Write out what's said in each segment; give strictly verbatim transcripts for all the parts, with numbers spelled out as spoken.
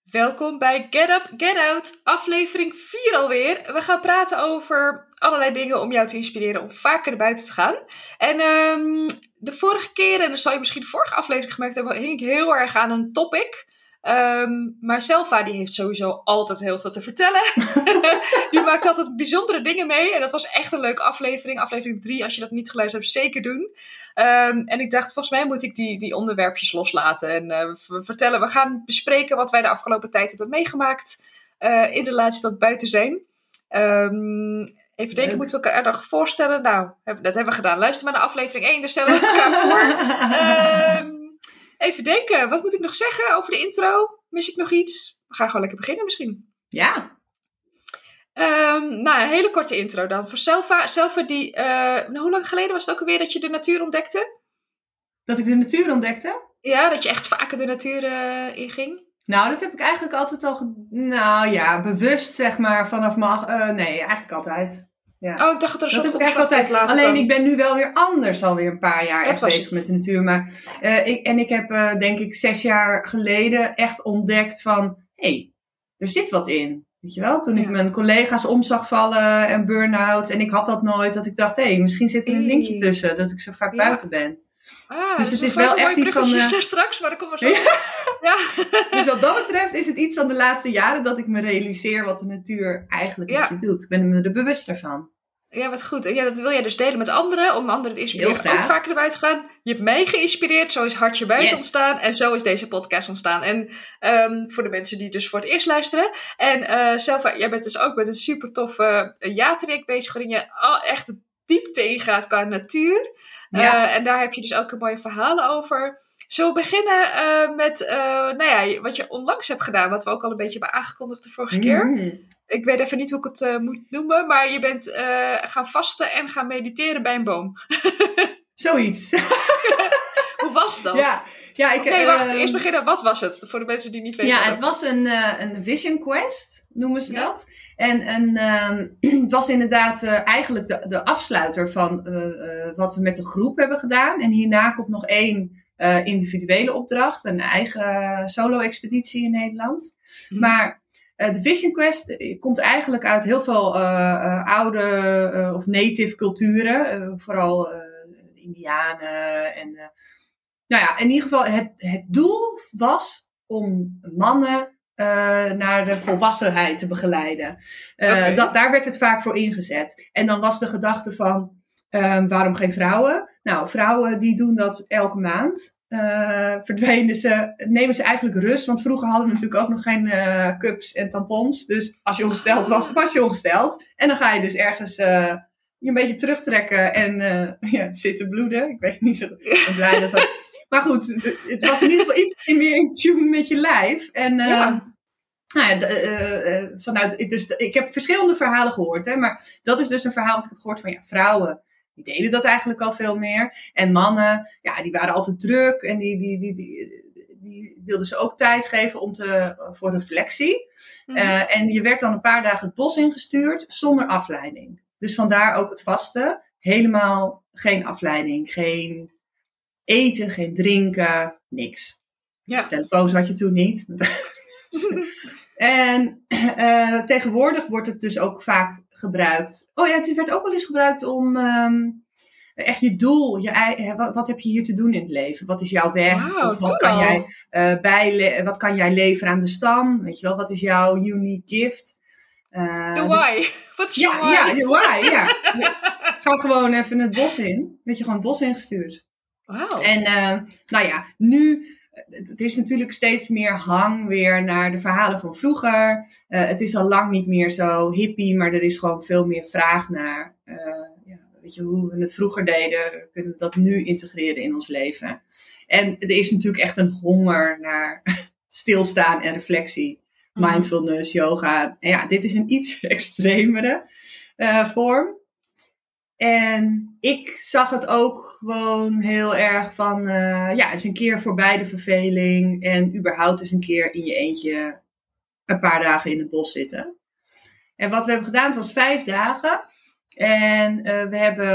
Welkom bij Get Up, Get Out, aflevering vier alweer. We gaan praten over allerlei dingen om jou te inspireren om vaker naar buiten te gaan. En um, de vorige keer, en dat zal je misschien de vorige aflevering gemerkt hebben, hing ik heel erg aan een topic. Um, maar Selva die heeft sowieso altijd heel veel te vertellen. Die maakt altijd bijzondere dingen mee. En dat was echt een leuke aflevering. Aflevering drie, als je dat niet geluisterd hebt, zeker doen. Um, en ik dacht, volgens mij moet ik die, die onderwerpjes loslaten. En uh, we vertellen, we gaan bespreken wat wij de afgelopen tijd hebben meegemaakt. Uh, in relatie tot buiten zijn. Um, even denken, Leuk. Moeten we elkaar nog voorstellen? Nou, dat hebben we gedaan. Luister maar naar aflevering één, daar stellen we elkaar voor. Um, Even denken, wat moet ik nog zeggen over de intro? Mis ik nog iets? We gaan gewoon lekker beginnen misschien. Ja. Um, nou, een hele korte intro dan. Voor Selva. Selva die, uh, nou, hoe lang geleden was het ook alweer dat je de natuur ontdekte? Dat ik de natuur ontdekte? Ja, dat je echt vaker de natuur uh, inging? Nou, dat heb ik eigenlijk altijd al, ge- nou ja, bewust zeg maar, vanaf mijn, uh, nee, eigenlijk altijd. Ja. Oh, ik dacht dat er een dat soort heb ik eigenlijk altijd. later Alleen kwam. ik ben nu wel weer anders alweer een paar jaar Dat echt was bezig het. met de natuur. Maar, uh, ik, en ik heb uh, denk ik zes jaar geleden echt ontdekt van, hé, hey, er zit wat in. Weet je wel, toen Ja. ik mijn collega's om zag vallen en burn-out. En ik had dat nooit, dat ik dacht, hé, hey, misschien zit er een linkje Hey. tussen. Dat ik zo vaak Ja. buiten ben. Ah, Dus dus het is wel echt iets van... Uh... straks, maar dan komen we zo. Ja. Ja. Dus wat dat betreft is het iets van de laatste jaren dat ik me realiseer wat de natuur eigenlijk Ja. met je doet. Ik ben me er bewuster van. Ja, wat goed. En ja, dat wil jij dus delen met anderen, om anderen te inspireren Heel graag. ook vaker naar buiten te gaan. Je hebt mij geïnspireerd, zo is Hartje Buiten Yes. ontstaan en zo is deze podcast ontstaan. En um, voor de mensen die dus voor het eerst luisteren. En uh, Selva, jij bent dus ook met een super toffe uh, ja-traject bezig, waarin je al echt de diepte ingaat qua natuur. Ja. Uh, en daar heb je dus ook een mooie verhalen over. Zullen we beginnen uh, met uh, nou ja, wat je onlangs hebt gedaan, wat we ook al een beetje hebben aangekondigd de vorige keer. Mm. Ik weet even niet hoe ik het uh, moet noemen, maar je bent uh, gaan vasten en gaan mediteren bij een boom. Zoiets. Hoe was dat? Ja, ja ik, nee, wacht. uh, Eerst beginnen. Wat was het? Voor de mensen die niet weten. Ja, het was een, uh, een vision quest, noemen ze Ja. dat. En, en um, het was inderdaad uh, eigenlijk de, de afsluiter van uh, uh, wat we met de groep hebben gedaan. En hierna komt nog één uh, individuele opdracht. Een eigen solo-expeditie in Nederland. Hm. Maar uh, de vision quest uh, komt eigenlijk uit heel veel uh, uh, oude uh, of native culturen. Uh, vooral uh, Indianen en... Uh, Nou ja, in ieder geval, het, het doel was om mannen uh, naar de volwassenheid te begeleiden. Uh, Okay. dat, daar werd het vaak voor ingezet. En dan was de gedachte van, um, waarom geen vrouwen? Nou, vrouwen die doen dat elke maand. Uh, verdwenen ze, nemen ze eigenlijk rust. Want vroeger hadden we natuurlijk ook nog geen uh, cups en tampons. Dus als je ongesteld was, was je ongesteld. En dan ga je dus ergens... Uh, je een beetje terugtrekken en uh, ja, zitten bloeden. Ik weet niet zo ik ben blij dat dat... Maar goed, het was in ieder geval iets meer in tune met je lijf. En uh, Ja. nou ja, de, uh, uh, vanuit, dus de, ik heb verschillende verhalen gehoord. Hè, maar dat is dus een verhaal dat ik heb gehoord van ja, vrouwen. Die deden dat eigenlijk al veel meer. En mannen, ja, die waren altijd druk. En die, die, die, die, die wilden ze ook tijd geven om te, voor reflectie. Mm-hmm. Uh, en je werd dan een paar dagen het bos ingestuurd zonder afleiding. Dus vandaar ook het vasten. Helemaal geen afleiding, geen eten, geen drinken, niks. Ja. Telefoons had je toen niet. En uh, tegenwoordig wordt het dus ook vaak gebruikt. Oh ja, het werd ook wel eens gebruikt om um, echt je doel, je, wat, wat heb je hier te doen in het leven? Wat is jouw weg? Wow, of wat kan, jij, uh, bijle- wat kan jij leveren aan de stam? Weet je wel, wat is jouw unique gift? Uh, de why. Dus, wat is je ja, why? Ja, de why, ja. Ga gewoon even het bos in. Weet je, gewoon het bos ingestuurd. Wow. En uh, nou ja, nu, het is natuurlijk steeds meer hang weer naar de verhalen van vroeger. Uh, het is al lang niet meer zo hippie, maar er is gewoon veel meer vraag naar. Uh, ja, weet je, hoe we het vroeger deden, kunnen we dat nu integreren in ons leven. En er is natuurlijk echt een honger naar stilstaan en reflectie. Mindfulness, yoga. En ja, dit is een iets extremere uh, vorm. En ik zag het ook gewoon heel erg van, uh, ja, eens een keer voorbij de verveling. En überhaupt eens een keer in je eentje een paar dagen in het bos zitten. En wat we hebben gedaan, het was vijf dagen. En uh, we hebben...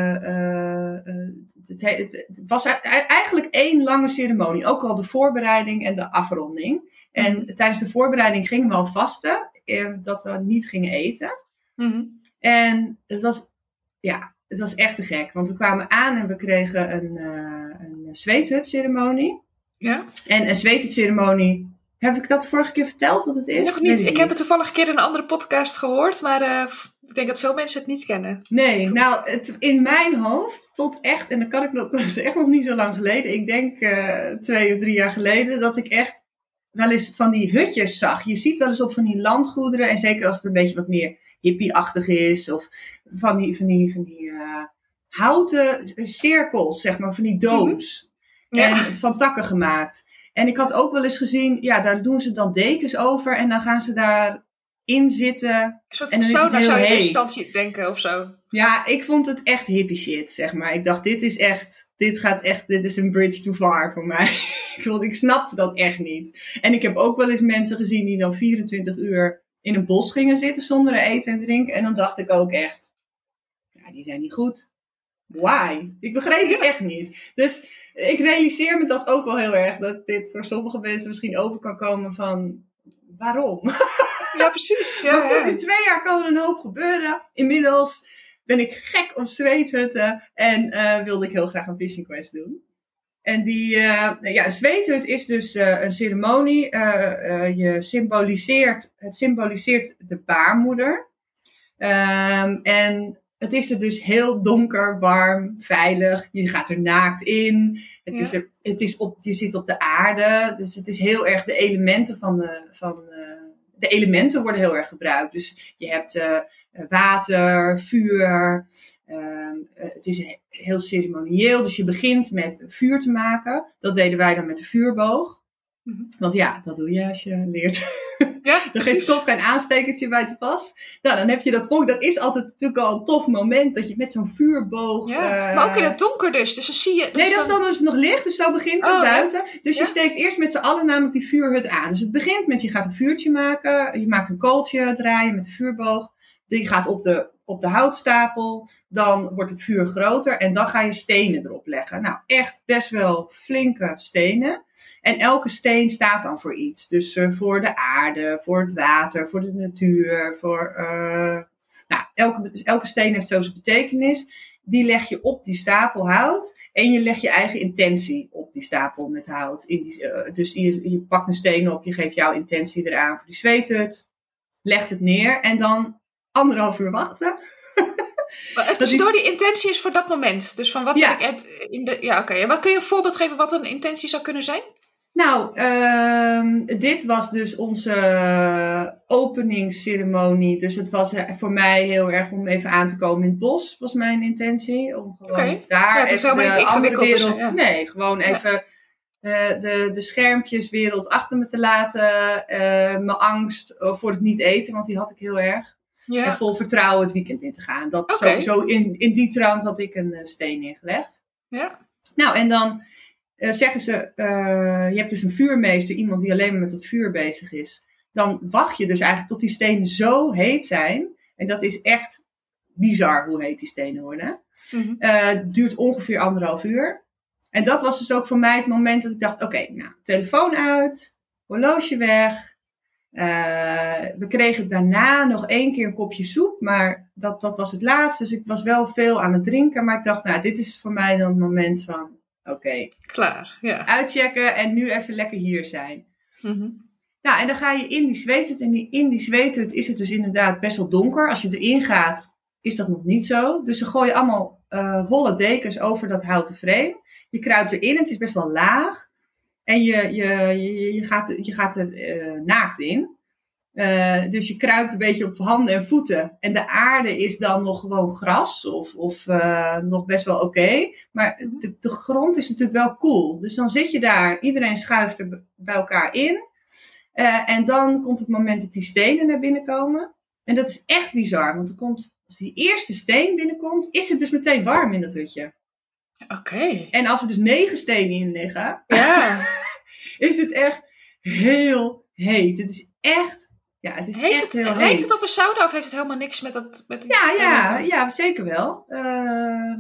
Uh, uh, het, het, het was eigenlijk één lange ceremonie. Ook al de voorbereiding en de afronding. En mm-hmm. tijdens de voorbereiding gingen we al vasten. Uh, dat we niet gingen eten. Mm-hmm. En het was... Ja, het was echt te gek. Want we kwamen aan en we kregen een, uh, een zweethutceremonie. Ja. En een zweethutceremonie... Heb ik dat de vorige keer verteld wat het is? Nog niet. Ik heb het toevallig een keer in een andere podcast gehoord. Maar uh, ik denk dat veel mensen het niet kennen. Nee, nou, het, in mijn hoofd tot echt... En dan kan ik nog, dat is echt nog niet zo lang geleden. Ik denk uh, twee of drie jaar geleden. Dat ik echt wel eens van die hutjes zag. Je ziet wel eens op van die landgoederen. En zeker als het een beetje wat meer hippie-achtig is. Of van die, van die, van die uh, houten cirkels, zeg maar. Van die doos. Mm-hmm. Ja. En van takken gemaakt. En ik had ook wel eens gezien, ja, daar doen ze dan dekens over en dan gaan ze daarin zitten. Een soort en dan sauna is het heel zou je in heet. instantie denken of zo. Ja, ik vond het echt hippie shit, zeg maar. Ik dacht, dit is echt, dit gaat echt, dit is een bridge too far voor mij. Want ik snapte dat echt niet. En ik heb ook wel eens mensen gezien die dan vierentwintig uur in een bos gingen zitten zonder eten en drinken. En dan dacht ik ook echt, ja, die zijn niet goed. Why? Ik begreep het echt niet. Dus ik realiseer me dat ook wel heel erg. Dat dit voor sommige mensen misschien over kan komen van... Waarom? Ja, precies. Ja, maar goed, ja. in twee jaar kan er een hoop gebeuren. Inmiddels ben ik gek op zweethutten. En uh, wilde ik heel graag een fishing quest doen. En die... Uh, ja, een zweethut is dus uh, een ceremonie. Uh, uh, je symboliseert... Het symboliseert de baarmoeder. Um, en... Het is er dus heel donker, warm, veilig. Je gaat er naakt in. Het ja. is er, het is op, je zit op de aarde. Dus het is heel erg de elementen van de... Van, uh, de elementen worden heel erg gebruikt. Dus je hebt uh, water, vuur. Uh, het is heel ceremonieel. Dus je begint met vuur te maken. Dat deden wij dan met de vuurboog. Mm-hmm. Want ja, dat doe je als je leert. Ja, er geen stof, geen aanstekertje bij te pas. Nou, dan heb je dat volk. Dat is altijd natuurlijk al een tof moment. Dat je met zo'n vuurboog... Ja, uh, maar ook in het donker dus. Dus dan zie je... Nee, dat is dan dus nog licht. Dus zo begint het oh, buiten. Ja? Dus ja? je steekt eerst met z'n allen namelijk die vuurhut aan. Dus het begint met je gaat een vuurtje maken. Je maakt een kooltje draaien met de vuurboog. Die gaat op de, op de houtstapel. Dan wordt het vuur groter. En dan ga je stenen erop leggen. Nou, echt best wel flinke stenen. En elke steen staat dan voor iets. Dus uh, voor de aarde, voor het water, voor de natuur. Voor, uh, nou, elke, elke steen heeft zo zijn betekenis. Die leg je op die stapel hout. En je legt je eigen intentie op die stapel met hout. In die, uh, dus je, je pakt een steen op, je geeft jouw intentie eraan voor die zweethut. Legt het neer en dan anderhalf uur wachten. Maar tussendoor, die intentie is voor dat moment. Dus van wat ja. wil ik in de. Ja, oké. Okay. Wat kun je een voorbeeld geven wat een intentie zou kunnen zijn? Nou, uh, dit was dus onze openingsceremonie. Dus het was voor mij heel erg om even aan te komen in het bos, was mijn intentie. Om gewoon okay. daar ja, het even de niet andere wereld... Dus, ja. Nee, gewoon even ja. uh, de, de schermpjeswereld achter me te laten. Uh, mijn angst voor het niet eten, want die had ik heel erg. Ja. En vol vertrouwen het weekend in te gaan. Dat okay. sowieso in, in die trant had ik een uh, steen neergelegd. Ja. Nou, en dan uh, zeggen ze, uh, je hebt dus een vuurmeester, iemand die alleen maar met het vuur bezig is. Dan wacht je dus eigenlijk tot die stenen zo heet zijn. En dat is echt bizar hoe heet die stenen worden. Mm-hmm. Uh, het duurt ongeveer anderhalf uur. En dat was dus ook voor mij het moment dat ik dacht, oké, okay, nou, telefoon uit, horloge weg. Uh, we kregen daarna nog één keer een kopje soep, maar dat, dat was het laatste. Dus ik was wel veel aan het drinken, maar ik dacht, nou, dit is voor mij dan het moment van, oké. Okay, klaar, ja. Uitchecken en nu even lekker hier zijn. Mm-hmm. Nou, en dan ga je in die zweethut. En die, in die zweethut is het dus inderdaad best wel donker. Als je erin gaat, is dat nog niet zo. Dus ze gooien allemaal uh, wollen dekens over dat houten frame. Je kruipt erin, het is best wel laag. En je, je, je, je, gaat, je gaat er uh, naakt in. Uh, dus je kruipt een beetje op handen en voeten. En de aarde is dan nog gewoon gras. Of, of uh, nog best wel oké. Okay. Maar de, de grond is natuurlijk wel koel. Dus dan zit je daar. Iedereen schuift er bij elkaar in. Uh, en dan komt het moment dat die stenen naar binnen komen. En dat is echt bizar. Want er komt, als die eerste steen binnenkomt, is het dus meteen warm in dat hutje. Oké. Okay. En als er dus negen stenen in liggen, ja. is het echt heel heet. Het is echt Ja, het is heeft echt het, heel lijkt heet. het op een sauna of heeft het helemaal niks met dat... Met die Ja, ja, hitte? ja, zeker wel. Uh,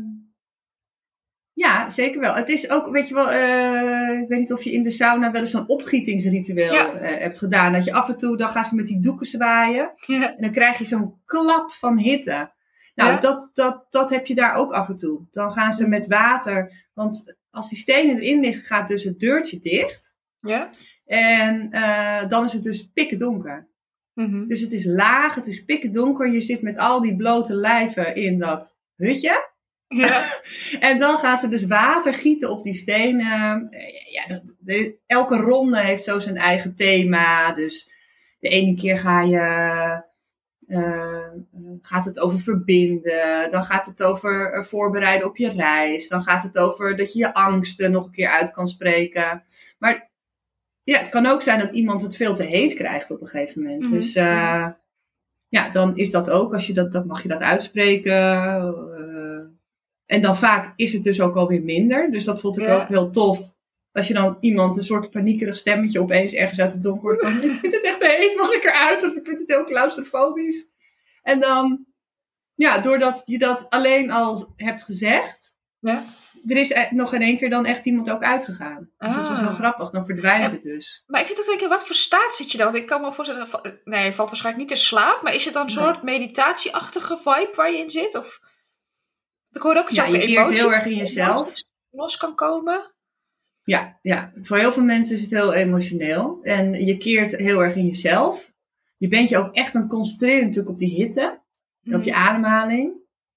ja, zeker wel. Het is ook, weet je wel, uh, ik weet niet of je in de sauna wel eens zo'n opgietingsritueel Ja. uh, hebt gedaan. Dat je af en toe, dan gaan ze met die doeken zwaaien. Ja. En dan krijg je zo'n klap van hitte. Nou, Ja. dat, dat, dat heb je daar ook af en toe. Dan gaan ze met water, want als die stenen erin liggen, gaat dus het deurtje dicht. Ja. En uh, dan is het dus pikken donker. Mm-hmm. Dus het is laag, het is pikken donker. Je zit met al die blote lijven in dat hutje. Ja. En dan gaan ze dus water gieten op die stenen. Ja, dat, de, elke ronde heeft zo zijn eigen thema. Dus de ene keer ga je, uh, gaat het over verbinden. Dan gaat het over uh, voorbereiden op je reis. Dan gaat het over dat je je angsten nog een keer uit kan spreken. Maar ja, het kan ook zijn dat iemand het veel te heet krijgt op een gegeven moment. Mm-hmm. Dus uh, ja, dan is dat ook. Als je dat, dan mag je dat uitspreken. Uh, en dan vaak is het dus ook alweer minder. Dus dat vond ik ja. ook heel tof. Als je dan iemand een soort paniekerig stemmetje opeens ergens uit het donker hoort komen. Ik vind het echt te heet, mag ik eruit? Of ik vind het heel claustrofobisch. En dan, ja, doordat je dat alleen al hebt gezegd. Ja. Er is nog in één keer dan echt iemand ook uitgegaan. Dus ah. dat was heel grappig. Dan verdwijnt ja, het dus. Maar ik zit ook te denken, wat voor staat zit je dan? Ik kan me voorstellen, nee, je valt waarschijnlijk niet in slaap. Maar is het dan een soort nee. meditatieachtige vibe waar je in zit? Of ik hoor ook iets ja, over je emotie. keert heel erg in jezelf. Los kan komen. Ja, ja, voor heel veel mensen is het heel emotioneel. En je keert heel erg in jezelf. Je bent je ook echt aan het concentreren natuurlijk op die hitte. En op je ademhaling.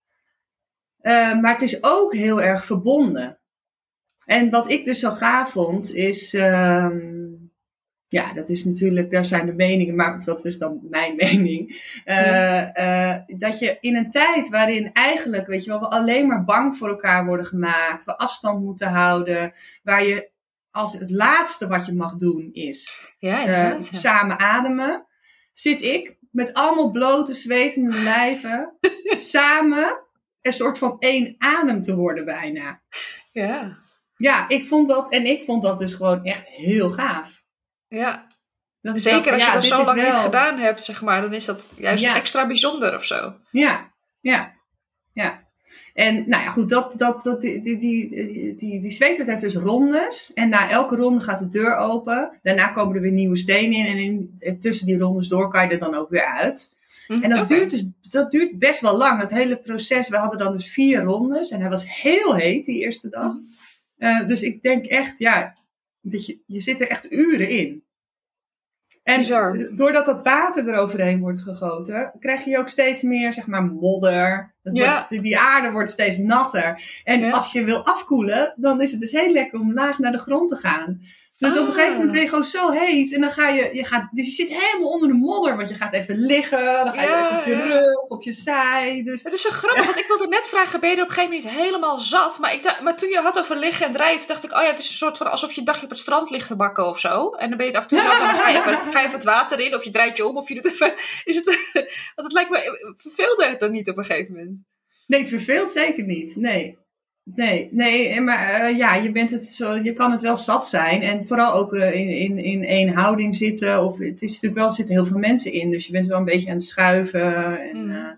Uh, maar het is ook heel erg verbonden. En wat ik dus zo gaaf vond, is... Um, ja, dat is natuurlijk... Daar zijn de meningen, maar dat is dan mijn mening. Uh, uh, dat je in een tijd waarin eigenlijk, weet je wel, we alleen maar bang voor elkaar worden gemaakt. We afstand moeten houden. Waar je als het laatste wat je mag doen is... Ja, inderdaad, uh, ja. samen ademen. Zit ik met allemaal blote, zwetende lijven... samen... een soort van één adem te worden bijna. Ja. Ja, ik vond dat, en ik vond dat dus gewoon echt heel gaaf. Ja. Dat Zeker dacht, als je ja, dat zo lang wel... niet gedaan hebt, zeg maar, dan is dat juist ja. extra bijzonder of zo. Ja, ja, ja. En nou ja, goed, dat, dat, dat, die, die, die, die, die zweethut heeft dus rondes. En na elke ronde gaat de deur open. Daarna komen er weer nieuwe stenen in. En in, tussen die rondes door kan je er dan ook weer uit. En dat, okay. duurt dus, dat duurt best wel lang, dat hele proces. We hadden dan dus vier rondes en hij was heel heet die eerste dag. Uh, dus ik denk echt, ja, dat je, je zit er echt uren in. En Bizar. Doordat dat water eroverheen wordt gegoten, krijg je ook steeds meer, zeg maar, modder. Dat ja. wordt, die, die aarde wordt steeds natter. En ja. als je wil afkoelen, dan is het dus heel lekker om laag naar de grond te gaan. Dus ah. op een gegeven moment ben je gewoon zo heet. En dan ga je, je gaat, dus je zit helemaal onder de modder. Want je gaat even liggen. Dan ga je ja, even op je ja. rug, op je zij. Dus, het is zo grappig. Ja. Want ik wilde net vragen, ben je er op een gegeven moment helemaal zat? Maar, ik dacht, maar toen je had over liggen en draaien, toen dacht ik, oh ja, het is een soort van alsof je een dagje op het strand ligt te bakken of zo. En dan ben je het af en toe, dan ga je, even, ga je even het water in. Of je draait je om. Of je doet even, is het, want het lijkt me, verveelde het dan niet op een gegeven moment? Nee, het verveelt zeker niet. Nee. Nee, nee, maar uh, ja, je bent het zo, je kan het wel zat zijn en vooral ook uh, in, in, in één houding zitten. Of het is natuurlijk wel, er zitten heel veel mensen in, dus je bent wel een beetje aan het schuiven. En, mm. uh,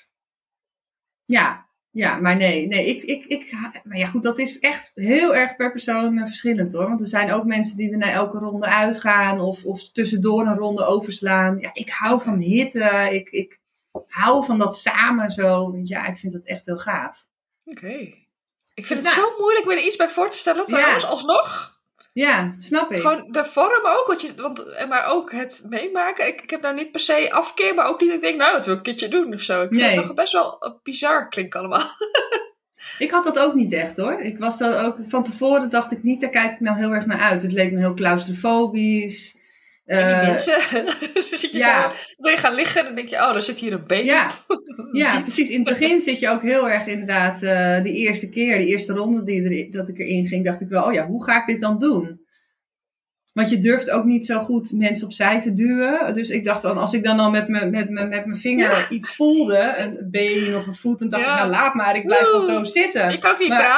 ja, ja, maar nee, nee, ik, ik, ik, maar ja, goed, dat is echt heel erg per persoon uh, verschillend hoor. Want er zijn ook mensen die er na elke ronde uitgaan of, of tussendoor een ronde overslaan. Ja, ik hou van hitte, ik, ik hou van dat samen zo. Ja, ik vind dat echt heel gaaf. Oké. Okay. Ik vind het nou, zo moeilijk me er iets bij voor te stellen trouwens, ja. alsnog. Ja, snap ik. Gewoon de vorm ook, want je, want, maar ook het meemaken. Ik, ik heb nou niet per se afkeer, maar ook niet dat ik denk, nou, dat wil ik een keertje doen of zo. Ik vind nee. het toch best wel bizar klinken allemaal. Ik had dat ook niet echt hoor. Ik was dat ook, van tevoren dacht ik niet, daar kijk ik nou heel erg naar uit. Het leek me heel claustrofobisch. En die uh, mensen, dan zit je ja. zo, wil je gaan liggen, dan denk je, oh, daar zit hier een been. Ja, ja precies. In het begin zit je ook heel erg inderdaad, uh, die eerste keer, die eerste ronde die er, dat ik erin ging, dacht ik wel, oh ja, hoe ga ik dit dan doen? Want je durft ook niet zo goed mensen opzij te duwen. Dus ik dacht dan, als ik dan al met mijn met me, met mijn vinger ja. iets voelde, een been of een voet, dan dacht ja. ik, nou laat maar, ik blijf wel zo zitten. Ik kan ook niet maar, praten.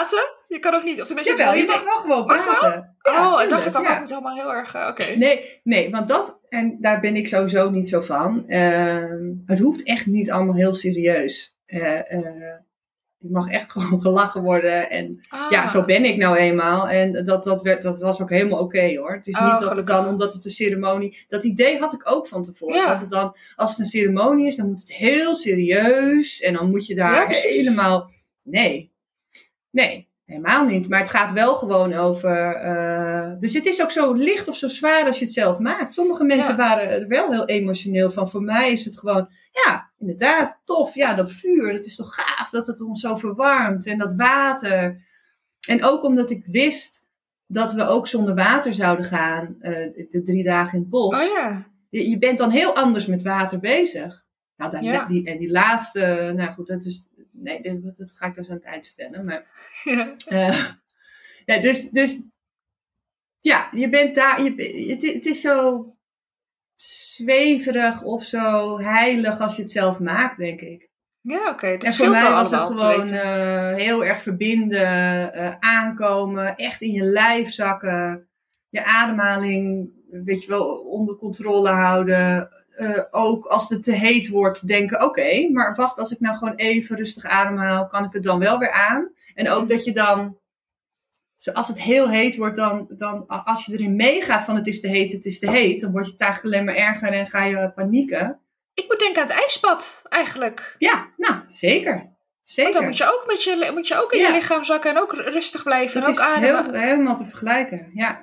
Je kan ook niet, of tenminste... Jawel, wil je mag denkt- wel gewoon Mag wel? praten. Ja, oh, ik tuurlijk, dacht het dan ja. ook het allemaal heel erg... uh, Oké. Nee, nee, want dat, en daar ben ik sowieso niet zo van. Ehm, het hoeft echt niet allemaal heel serieus. Eh, eh, je mag echt gewoon gelachen worden. En Ah. ja, zo ben ik nou eenmaal. En dat, dat, werd, dat was ook helemaal oké hoor. Het is Oh, niet dat het gelukkig. dan, omdat het een ceremonie... Dat idee had ik ook van tevoren. Ja. Dat het dan, als het een ceremonie is, dan moet het heel serieus. En dan moet je daar Ja, precies. helemaal... Nee, nee. Helemaal niet, maar het gaat wel gewoon over... Uh, dus het is ook zo licht of zo zwaar als je het zelf maakt. Sommige mensen Ja. waren er wel heel emotioneel van. Voor mij is het gewoon, ja, inderdaad, tof. Ja, dat vuur, dat is toch gaaf dat het ons zo verwarmt. En dat water. En ook omdat ik wist dat we ook zonder water zouden gaan. Uh, de drie dagen in het bos. Oh ja. Je, je bent dan heel anders met water bezig. Nou, dan, Ja. die, en die laatste, nou goed, dat is... Nee, dat, dat ga ik dus aan het eind vertellen. Maar, Ja. uh, ja, dus, dus ja, je bent daar. Je, het, het is zo zweverig of zo heilig als je het zelf maakt, denk ik. Ja, oké. Okay. Dat En voor scheelt mij wel was het allemaal, gewoon te weten. uh, heel erg verbinden, uh, aankomen, echt in je lijf zakken, je ademhaling, weet je wel, onder controle houden. Uh, ook als het te heet wordt, denken, oké, okay, maar wacht, als ik nou gewoon even rustig ademhaal, kan ik het dan wel weer aan? En ook dat je dan, als het heel heet wordt, dan, dan als je erin meegaat van het is te heet, het is te heet, dan word je het eigenlijk alleen maar erger en ga je panieken. Ik moet denken aan het ijsbad, eigenlijk. Ja, nou, zeker. Zeker. Want dan moet je ook, met je, moet je ook in ja. je lichaam zakken en ook rustig blijven. Dat en ook is ademen. heel, helemaal te vergelijken, ja.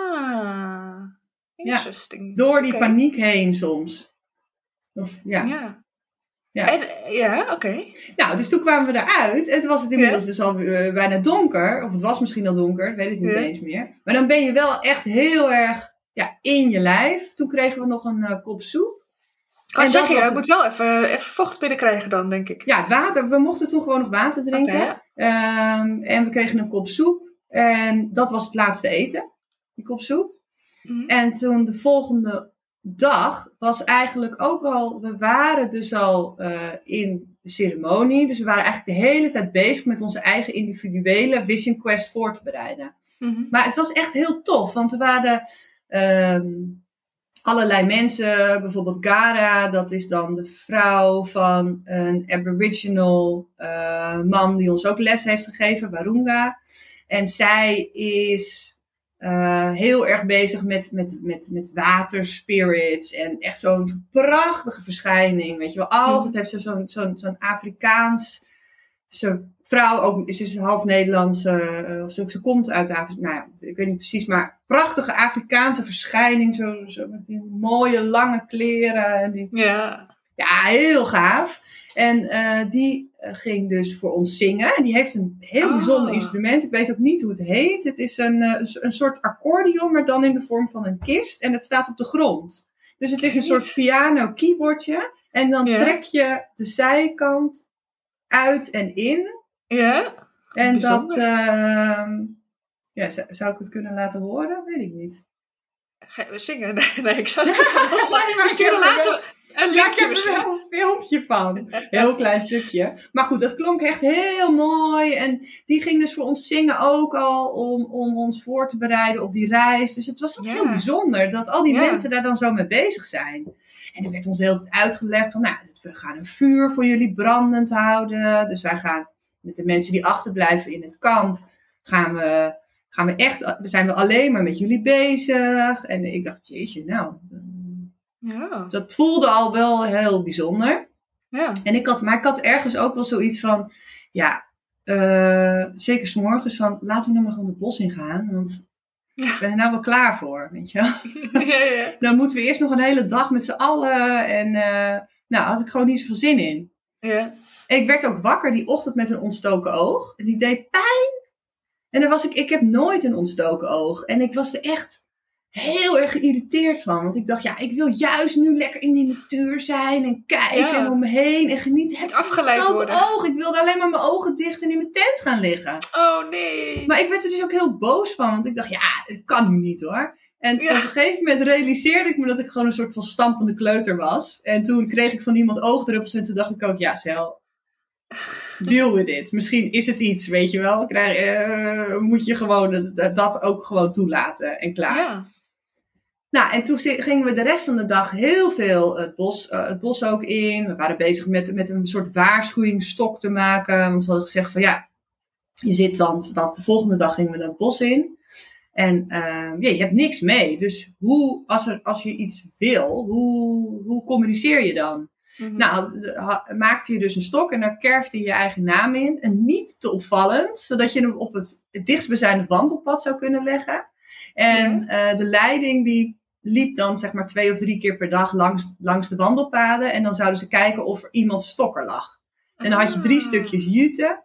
Ah, interesting. Ja, door die okay. paniek heen soms. Of, ja. Ja, ja. En, ja oké. Okay. Nou, dus toen kwamen we eruit. En toen was het inmiddels ja. dus al uh, bijna donker. Of het was misschien al donker, weet ik niet ja. eens meer. Maar dan ben je wel echt heel erg ja, in je lijf. Toen kregen we nog een uh, kop soep. Kan zeg je, je moet wel even, even vocht binnenkrijgen dan, denk ik. Ja, water. We mochten toen gewoon nog water drinken. Okay, um, en we kregen een kop soep. En dat was het laatste eten. Die kop soep. Mm-hmm. En toen de volgende dag was eigenlijk ook al... We waren dus al uh, in de ceremonie. Dus we waren eigenlijk de hele tijd bezig met onze eigen individuele Vision Quest voor te bereiden. Mm-hmm. Maar het was echt heel tof. Want er waren... Um, allerlei mensen, bijvoorbeeld Gara, dat is dan de vrouw van een Aboriginal uh, man die ons ook les heeft gegeven, Warunga. En zij is uh, heel erg bezig met, met, met, met waterspirits en echt zo'n prachtige verschijning, weet je wel. Altijd mm. heeft ze zo'n, zo'n, zo'n Afrikaans vrouw, ook, ze is half Nederlands, uh, of ze, ze komt uit Afrika, nou ja, ik weet niet precies, maar prachtige Afrikaanse verschijning, zo, zo met die mooie lange kleren. En die, ja. ja, heel gaaf. En uh, die ging dus voor ons zingen. En die heeft een heel oh. bijzonder instrument. Ik weet ook niet hoe het heet. Het is een, uh, een soort accordeon, maar dan in de vorm van een kist. En het staat op de grond. Dus het is een soort piano-keyboardje. En dan ja. trek je de zijkant uit en in. Ja, en bijzonder. dat, uh, ja, zou ik het kunnen laten horen? Weet ik niet. Ga we zingen? Nee, nee, ik zou het niet loslaten. We sturen later een linkje. Ja, ik heb er wel een filmpje van. Heel klein stukje. Maar goed, dat klonk echt heel mooi. En die ging dus voor ons zingen ook al om, om ons voor te bereiden op die reis. Dus het was ook ja. heel bijzonder dat al die ja. mensen daar dan zo mee bezig zijn. En er werd ons de hele tijd uitgelegd van, nou, we gaan een vuur voor jullie brandend houden. Dus wij gaan met de mensen die achterblijven in het kamp, gaan we, gaan we echt, zijn we alleen maar met jullie bezig. En ik dacht, jeetje, nou, ja. dat voelde al wel heel bijzonder. Ja. En ik had, maar ik had ergens ook wel zoiets van, ja, uh, zeker 's morgens van, laten we nou maar gewoon het bos ingaan, want ja. ik ben er nou wel klaar voor, weet je wel. Ja, ja. Dan moeten we eerst nog een hele dag met z'n allen en uh, nou, had ik gewoon niet zoveel zin in. Ja. En ik werd ook wakker die ochtend met een ontstoken oog. En die deed pijn. En dan was ik, ik heb nooit een ontstoken oog. En ik was er echt heel erg geïrriteerd van. Want ik dacht, ja, ik wil juist nu lekker in die natuur zijn. En kijken ja. en om me heen. En genieten. Het afgeleid worden. Oog. Ik wilde alleen maar mijn ogen dicht en in mijn tent gaan liggen. Oh nee. Maar ik werd er dus ook heel boos van. Want ik dacht, ja, het kan nu niet hoor. En ja. op een gegeven moment realiseerde ik me dat ik gewoon een soort van stampende kleuter was. En toen kreeg ik van iemand oogdruppels. En toen dacht ik ook, ja, Cel, deal with it. Misschien is het iets, weet je wel. Krijg, uh, moet je gewoon dat ook gewoon toelaten en klaar. Ja. Nou, en toen gingen we de rest van de dag heel veel het bos, uh, het bos ook in. We waren bezig met, met een soort waarschuwingsstok te maken. Want ze hadden gezegd van ja, je zit dan vanaf de volgende dag gingen we het bos in. En uh, ja, je hebt niks mee. Dus hoe, als, er, als je iets wil, hoe, hoe communiceer je dan? Mm-hmm. Nou, ha, maakte je dus een stok en daar kerfde je je eigen naam in. En niet te opvallend, zodat je hem op het, het dichtstbijzijnde wandelpad zou kunnen leggen. En ja. uh, de leiding die liep dan zeg maar twee of drie keer per dag langs, langs de wandelpaden. En dan zouden ze kijken of er iemands stok er lag. En dan had je drie ah. stukjes jute.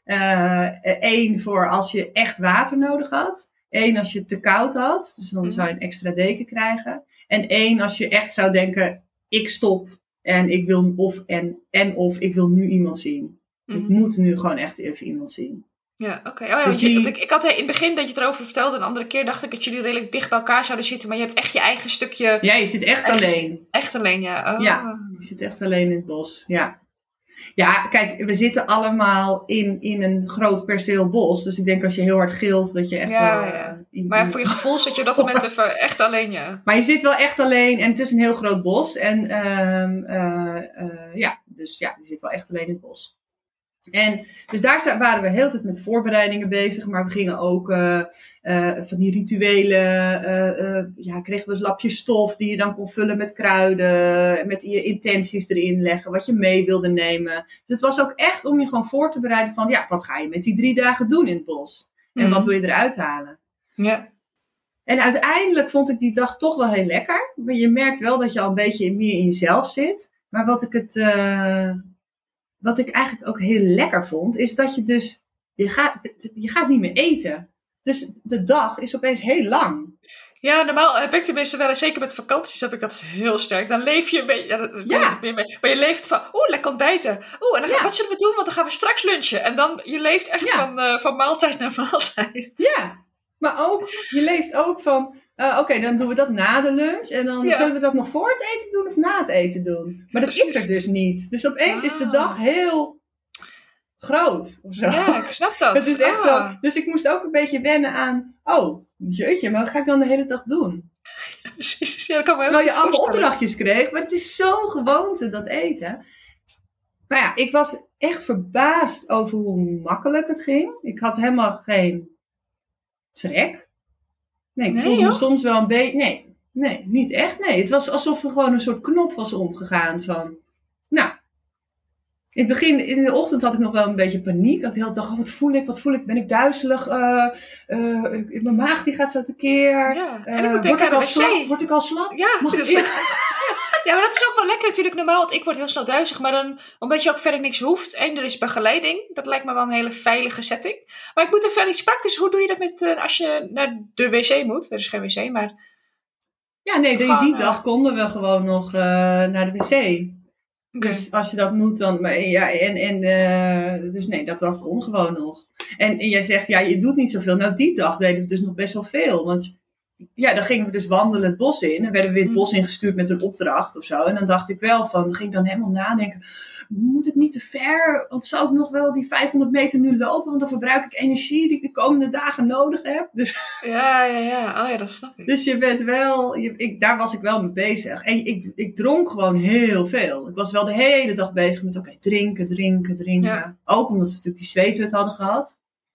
Eén uh, voor als je echt water nodig had. Eén als je het te koud had. Dus dan mm. zou je een extra deken krijgen. En één als je echt zou denken, ik stop. En ik wil of en, en of ik wil nu iemand zien. Mm-hmm. Ik moet nu gewoon echt even iemand zien. Ja, oké. Okay. Oh, ja, dus die... ik, ik had in het begin dat je het erover vertelde. Een andere keer dacht ik dat jullie redelijk dicht bij elkaar zouden zitten. Maar je hebt echt je eigen stukje. Ja, je zit echt, echt alleen. Echt alleen, ja. Oh. Ja, je zit echt alleen in het bos. Ja. Ja, kijk, we zitten allemaal in, in een groot perceel bos. Dus ik denk als je heel hard gilt, dat je echt ja, wel... Ja. Uh, maar ja, voor je gevoel zit je op dat moment even echt alleen, ja. Maar je zit wel echt alleen en het is een heel groot bos. En uh, uh, uh, ja, dus ja, je zit wel echt alleen in het bos. En dus daar waren we heel tijd met voorbereidingen bezig. Maar we gingen ook uh, uh, van die rituelen. Uh, uh, ja, kregen we lapjes stof die je dan kon vullen met kruiden. Met je intenties erin leggen. Wat je mee wilde nemen. Dus het was ook echt om je gewoon voor te bereiden van. Ja, wat ga je met die drie dagen doen in het bos? En mm. wat wil je eruit halen? Ja. En uiteindelijk vond ik die dag toch wel heel lekker. Maar je merkt wel dat je al een beetje meer in jezelf zit. Maar wat ik het... Uh, Wat ik eigenlijk ook heel lekker vond, is dat je dus, je gaat, je gaat niet meer eten. Dus de dag is opeens heel lang. Ja, normaal heb ik tenminste wel eens, zeker met vakanties heb ik dat heel sterk. Dan leef je een beetje, ja, dat ja. meer mee, maar je leeft van, oeh, lekker ontbijten. Oeh, en dan gaan, ja. wat zullen we doen, want dan gaan we straks lunchen. En dan, je leeft echt ja. van, uh, van maaltijd naar maaltijd. Ja, maar ook, je leeft ook van... Uh, Oké, okay, dan doen we dat na de lunch. En dan ja. zullen we dat nog voor het eten doen of na het eten doen. Maar dat Precies. is er dus niet. Dus opeens ah. is de dag heel groot. Of zo. Ja, ik snap dat. Het is echt ah. zo. Dus ik moest ook een beetje wennen aan... Oh, jeetje, maar wat ga ik dan de hele dag doen? Ja, precies. Ja, dat kan me Terwijl je allemaal opdrachtjes kreeg. Maar het is zo gewoonte, dat eten. Maar ja, ik was echt verbaasd over hoe makkelijk het ging. Ik had helemaal geen trek. Nee, ik nee, voelde me soms wel een beetje... Nee, nee, niet echt. Nee, het was alsof er gewoon een soort knop was omgegaan van... Nou, in het begin, in de ochtend had ik nog wel een beetje paniek. Ik had de hele dag, oh, wat voel ik, wat voel ik? Ben ik duizelig? Uh, uh, mijn maag die gaat zo tekeer. Ja, en ik moet uh, word, ik al slap? word ik al slap? Ja, Mag dus, ik... ja, maar dat is ook wel lekker natuurlijk normaal. Want ik word heel snel duizelig. Maar dan, omdat je ook verder niks hoeft. En er is begeleiding. Dat lijkt me wel een hele veilige setting. Maar ik moet even aan iets praktisch. Hoe doe je dat met uh, als je naar de wc moet? Er is geen wc, maar... Ja, nee, die, die dag konden we gewoon nog uh, naar de wc. Okay. Dus als je dat moet, dan... Maar, ja, en, en, uh, dus nee, dat, dat kon gewoon nog. En, en jij zegt, ja, je doet niet zoveel. Nou, die dag deden we dus nog best wel veel. Want ja, dan gingen we dus wandelen het bos in. En werden we weer het bos ingestuurd met een opdracht of zo. En dan dacht ik wel van, ging ik dan helemaal nadenken. Moet ik niet te ver? Want zou ik nog wel die vijfhonderd meter nu lopen? Want dan verbruik ik energie die ik de komende dagen nodig heb. Dus, ja, ja, ja. Oh ja, dat snap ik. Dus je bent wel, je, ik, daar was ik wel mee bezig. En ik, ik dronk gewoon heel veel. Ik was wel de hele dag bezig met, oké, okay, drinken, drinken, drinken. Ja. Ook omdat we natuurlijk die zweethut hadden gehad.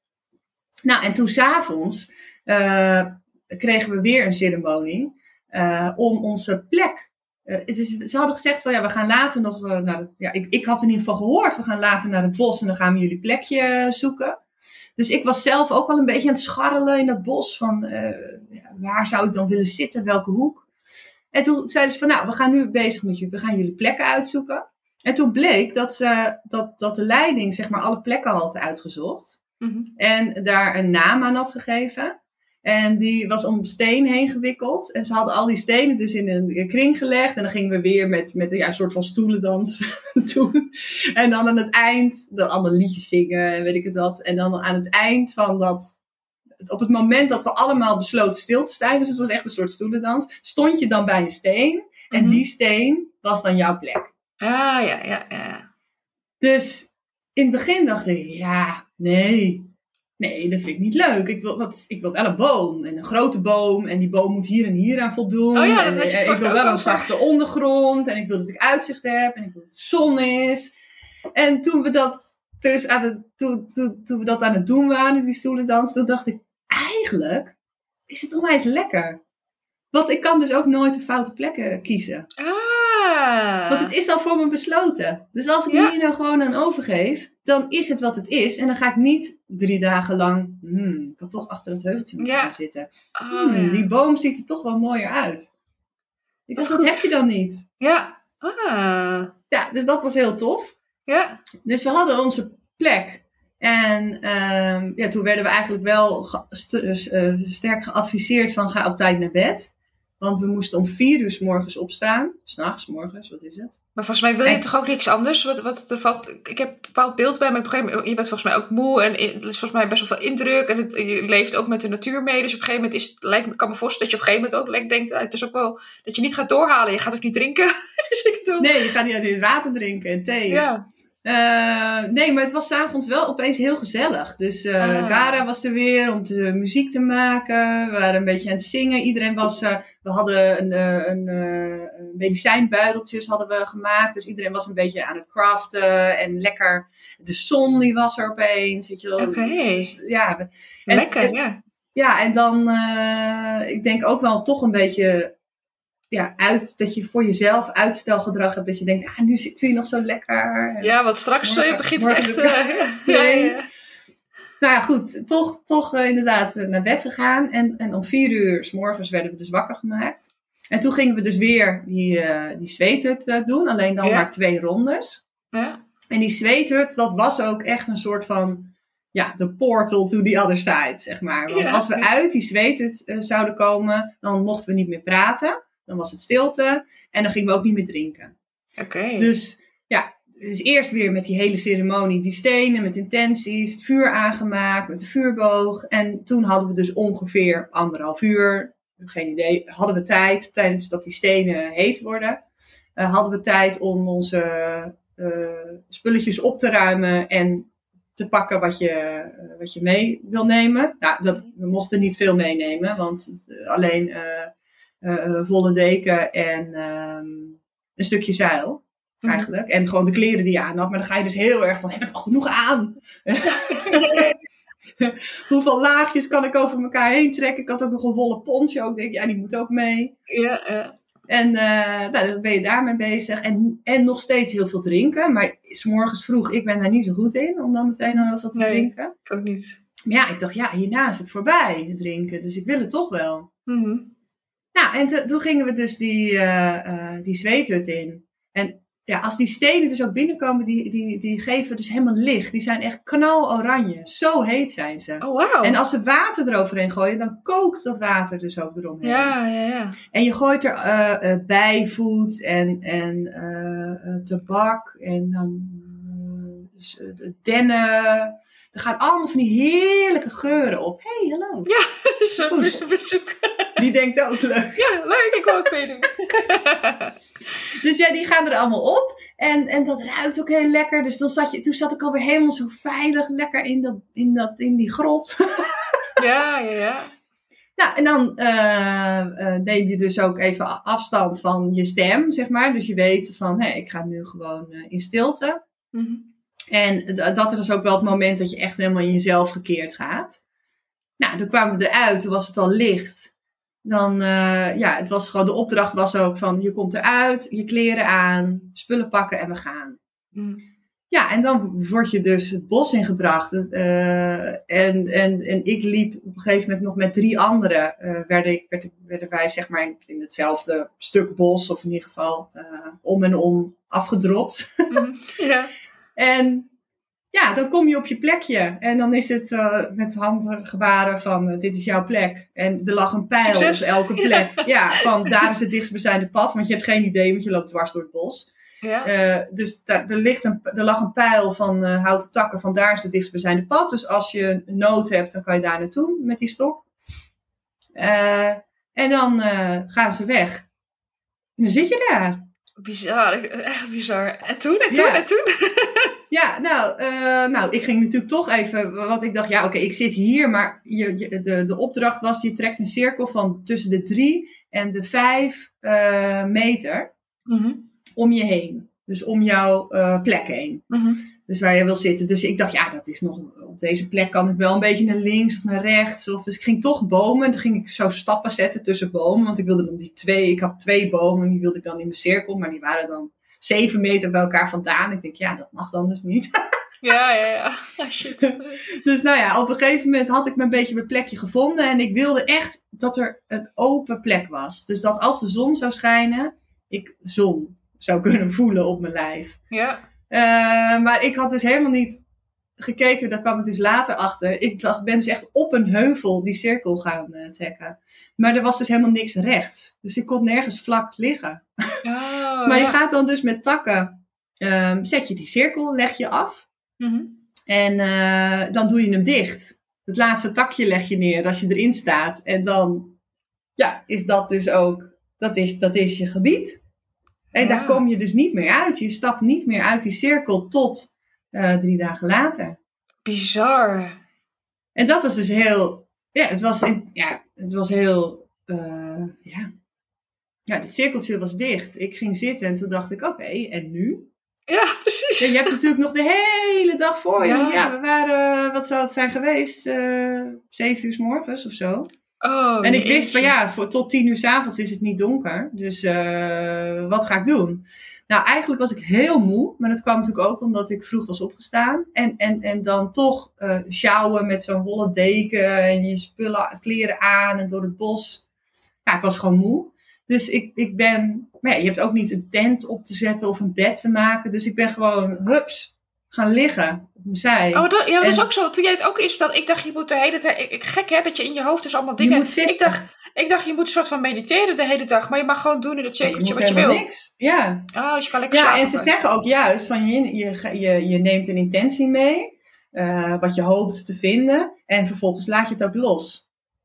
Nou, en toen 's avonds... Uh, kregen we weer een ceremonie uh, om onze plek. Uh, het is, ze hadden gezegd van ja, we gaan later nog uh, naar het, ja, ik, ik had in ieder geval gehoord, we gaan later naar het bos en dan gaan we jullie plekje zoeken. Dus ik was zelf ook wel een beetje aan het scharrelen in dat bos van uh, ja, waar zou ik dan willen zitten, welke hoek. En toen zeiden ze van nou, we gaan nu bezig met jullie, we gaan jullie plekken uitzoeken. En toen bleek dat, ze, dat, dat de leiding zeg maar alle plekken had uitgezocht mm-hmm. en daar een naam aan had gegeven. En die was om steen heen gewikkeld. En ze hadden al die stenen dus in een kring gelegd. En dan gingen we weer met, met ja, een soort van stoelendans doen. En dan aan het eind, dan allemaal liedjes zingen, weet ik het wat. En dan aan het eind van dat, op het moment dat we allemaal besloten stil te staan. Dus het was echt een soort stoelendans. Stond je dan bij een steen. En mm-hmm. die steen was dan jouw plek. Ah, ja, ja, ja. Dus... in het begin dacht ik, ja, nee. Nee, dat vind ik niet leuk. Ik wil, wat, ik wil wel een boom. En een grote boom. En die boom moet hier en hier aan voldoen. Oh ja, dat en, had je en ik wil wel een over. zachte ondergrond. En ik wil dat ik uitzicht heb. En ik wil dat het zon is. En toen we dat, dus aan het, toen, toen, toen we dat aan het doen waren, die stoelendans, toen dacht ik, eigenlijk is het onwijs lekker. Want ik kan dus ook nooit de foute plekken kiezen. Ah. Want het is al voor me besloten. Dus als ik Ja. me hier nou gewoon aan overgeef, dan is het wat het is. En dan ga ik niet drie dagen lang, hmm, ik had toch achter het heuveltje moeten Ja. gaan zitten. Oh, Hmm, ja. Die boom ziet er toch wel mooier uit. Ik dacht, Wat dat goed. heb je dan niet. Ja. Ah. Ja, dus dat was heel tof. Ja. Dus we hadden onze plek. En ehm, ja, toen werden we eigenlijk wel ge- st- uh, sterk geadviseerd van ga op tijd naar bed. Want we moesten om vier uur 's morgens opstaan. 'S Nachts, morgens, wat is het? Maar volgens mij wil je En- toch ook niks anders? Wat, wat er valt, ik heb een bepaald beeld bij me. Op een gegeven moment, je bent volgens mij ook moe. En het is volgens mij best wel veel indruk. En het, je leeft ook met de natuur mee. Dus op een gegeven moment is het, lijkt, ik kan me voorstellen dat je op een gegeven moment ook lijkt, denkt. ah, Het is ook wel dat je niet gaat doorhalen. Je gaat ook niet drinken. Dus ik bedoel, Nee, je gaat niet uit water drinken en thee. Ja. Eh, nee, maar het was 's avonds wel opeens heel gezellig. Dus eh Ah. Gara was er weer om te, muziek te maken. We waren een beetje aan het zingen. Iedereen was... eh, we hadden een, eh, een, eh, een medicijnbuideltjes hadden we gemaakt. Dus iedereen was een beetje aan het craften. En lekker... De zon die was er opeens. Weet je wel. Oké. Dus, ja, we- en- Lekker, en- ja. Ja, en dan... eh, ik denk ook wel toch een beetje... Ja, uit, dat je voor jezelf uitstelgedrag hebt. Dat je denkt, ah, nu zit je nog zo lekker. Ja, want straks Morgen- eh, begint morgen het is echt... het- eh, ja, Nee. ja, ja. Nou ja, goed. Toch, toch eh, inderdaad eh, naar bed gegaan. En, en om vier uur 's morgens werden we dus wakker gemaakt. En toen gingen we dus weer die, eh die zweethut eh, doen. Alleen dan Ja. maar twee rondes. Ja. En die zweethut, dat was ook echt een soort van... Ja, de portal to the other side, zeg maar. Want Ja. als we uit die zweethut eh, zouden komen... dan mochten we niet meer praten. Dan was het stilte. En dan gingen we ook niet meer drinken. Oké. Dus ja, dus eerst weer met die hele ceremonie, die stenen met intenties, het vuur aangemaakt met de vuurboog. En toen hadden we dus ongeveer anderhalf uur, geen idee, hadden we tijd tijdens dat die stenen heet worden. Uh, hadden we tijd om onze uh, spulletjes op te ruimen en te pakken wat je, uh, wat je mee wil nemen. Nou, dat, we mochten niet veel meenemen, want uh, alleen uh, uh, volle deken en um, een stukje zeil. Eigenlijk. En gewoon de kleren die je aan had. Maar dan ga je dus heel erg van, heb ik al genoeg aan? Hoeveel laagjes kan ik over elkaar heen trekken? Ik had ook nog een volle poncho. Ik denk, ja, die moet ook mee. Ja, ja. En uh, nou, dan ben je daarmee bezig. En, en nog steeds heel veel drinken. Maar 's morgens vroeg, ik ben daar niet zo goed in. Om dan meteen al heel veel te Nee, drinken. ik ook niet. Maar ja, ik dacht, ja, hierna is het voorbij, het drinken. Dus ik wil het toch wel. Mm-hmm. Nou, en te, toen gingen we dus die, uh, uh, die zweethut in. En ja, als die stenen dus ook binnenkomen, die, die, die geven dus helemaal licht. Die zijn echt knaloranje. Zo heet zijn ze. Oh, wauw. En als ze water eroverheen gooien, dan kookt dat water dus ook eromheen. Ja, ja, ja. En je gooit er uh, uh, bijvoed en, en uh, uh, tabak en dan uh, dennen. Er gaan allemaal van die heerlijke geuren op. Hé, hey, hallo. Ja, dus een Goed. bezoek. Die denkt ook leuk. Ja, leuk. Ik wil ook meedoen. Dus ja, die gaan er allemaal op. En, en dat ruikt ook heel lekker. Dus dan zat je, toen zat ik alweer helemaal zo veilig lekker in, dat, in, dat, in die grot. Ja, ja, ja. Nou, en dan uh, uh, neem je dus ook even afstand van je stem, zeg maar. Dus je weet van, hé, ik ga nu gewoon uh, in stilte. Mm-hmm. En d- dat was ook wel het moment dat je echt helemaal in jezelf gekeerd gaat. Nou, toen kwamen we eruit. Toen was het al licht. Dan, uh, ja, het was gewoon, de opdracht was ook van, je komt eruit, je kleren aan, spullen pakken en we gaan. Mm. Ja, en dan word je dus het bos ingebracht. Uh, en, en, en ik liep op een gegeven moment nog met drie anderen. Uh, werden, ik, werd, werden wij zeg maar in, in hetzelfde stuk bos, of in ieder geval uh, om en om afgedropt. Mm-hmm. Ja. En ja, dan kom je op je plekje. En dan is het uh, met handgebaren van, uh, dit is jouw plek. En er lag een pijl Succes. op elke plek. Ja. ja, van daar is het dichtstbijzijnde pad. Want je hebt geen idee, want je loopt dwars door het bos. Ja. Uh, dus daar, er, ligt een, er lag een pijl van uh, houten takken. Van daar is het dichtstbijzijnde pad. Dus als je nood hebt, dan kan je daar naartoe met die stok. Uh, en dan uh, gaan ze weg. En dan zit je daar. Bizar, echt bizar. En toen, en toen, Ja. en toen? Ja, nou, uh, nou, ik ging natuurlijk toch even, want ik dacht, ja, oké, okay, ik zit hier, maar je, je, de, de opdracht was, je trekt een cirkel van tussen de drie en de vijf uh, meter mm-hmm. om je heen. Dus om jouw uh, plek heen. Mm-hmm. Dus waar je wil zitten. Dus ik dacht, ja, dat is nog, op deze plek kan ik wel een beetje naar links of naar rechts. Of, dus ik ging toch bomen. Dan ging ik zo stappen zetten tussen bomen. Want ik wilde dan die twee, ik had twee bomen, die wilde ik dan in mijn cirkel. Maar die waren dan zeven meter bij elkaar vandaan. Ik denk, ja, dat mag dan dus niet. Ja, ja, ja. Oh, shit. Dus nou ja, op een gegeven moment had ik me een beetje mijn plekje gevonden. En ik wilde echt dat er een open plek was. Dus dat als de zon zou schijnen, ik zon zou kunnen voelen op mijn lijf. Ja. Uh, maar ik had dus helemaal niet gekeken, daar kwam ik dus later achter. Ik dacht, ben dus echt op een heuvel die cirkel gaan uh, trekken. Maar er was dus helemaal niks rechts. Dus ik kon nergens vlak liggen. Oh, maar je ja. gaat dan dus met takken, um, zet je die cirkel, leg je af. Mm-hmm. En uh, dan doe je hem dicht. Het laatste takje leg je neer als je erin staat. En dan ja, is dat dus ook, dat is, dat is je gebied. En ja. daar kom je dus niet meer uit. Je stapt niet meer uit die cirkel tot uh, drie dagen later. Bizar. En dat was dus heel... Ja, het was, in, ja, het was heel... Uh, ja. ja, het cirkeltje was dicht. Ik ging zitten en toen dacht ik, oké, okay, en nu? Ja, precies. En je hebt natuurlijk nog de hele dag voor je. Ja. Want ja, we waren... Wat zou het zijn geweest? Uh, zeven uur 's morgens of zo. Oh, en ik wist eentje. van ja, voor, tot tien uur 's avonds is het niet donker. Dus uh, wat ga ik doen? Nou, eigenlijk was ik heel moe. Maar dat kwam natuurlijk ook omdat ik vroeg was opgestaan. En, en, en dan toch uh, sjouwen met zo'n wollen deken. En je spullen, kleren aan en door het bos. Ja, ik was gewoon moe. Dus ik, ik ben... Maar ja, je hebt ook niet een tent op te zetten of een bed te maken. Dus ik ben gewoon, hups, gaan liggen op mijn zij. Oh, dat, ja, dat is ook zo. Toen jij het ook eens vertelde, ik dacht, je moet de hele tijd... Ik, gek hè, dat je in je hoofd dus allemaal dingen... Ik dacht, ik dacht, je moet een soort van mediteren de hele dag. Maar je mag gewoon doen in het cirkeltje ja, wat je wil. Niks. Ja. Oh, dus je kan lekker ja, slapen. En ze zeggen ook juist, van je, je, je, je neemt een intentie mee. Uh, wat je hoopt te vinden. En vervolgens laat je het ook los.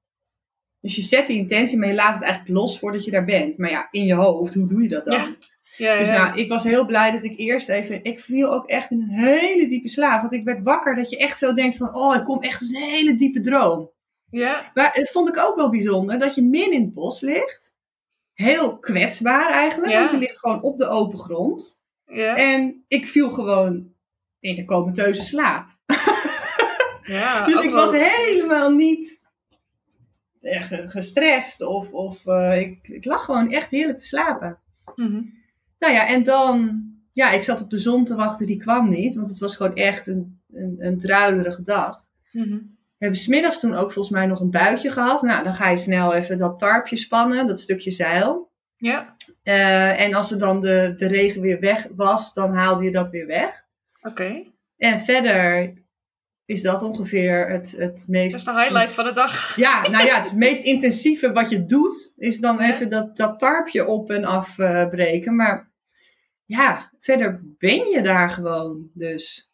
Dus je zet die intentie, maar je laat het eigenlijk los voordat je daar bent. Maar ja, in je hoofd, hoe doe je dat dan? Ja. Ja, dus ja. nou, ik was heel blij dat ik eerst even... Ik viel ook echt in een hele diepe slaap. Want ik werd wakker dat je echt zo denkt van... Oh, ik kom echt in een hele diepe droom. Ja. Maar het vond ik ook wel bijzonder dat je midden in het bos ligt. Heel kwetsbaar eigenlijk. Ja. Want je ligt gewoon op de open grond. Ja. En ik viel gewoon in een comateuze slaap. Ja, dus ik wel... was helemaal niet... gestrest of, of uh, ik, ik lag gewoon echt heerlijk te slapen. Mm-hmm. Nou ja, en dan, ja, ik zat op de zon te wachten, die kwam niet, want het was gewoon echt een, een, een druilerige dag. Mm-hmm. We hebben 's middags toen ook volgens mij nog een buitje gehad. Nou, dan ga je snel even dat tarpje spannen, dat stukje zeil. Ja. Uh, en als er dan de, de regen weer weg was, dan haalde je dat weer weg. Oké. Okay. En verder... is dat ongeveer het, het meest... Dat is de highlight van de dag. Ja, nou ja, het, het meest intensieve wat je doet... is dan ja. even dat, dat tarpje op en af uh, breken. Maar ja, verder ben je daar gewoon dus.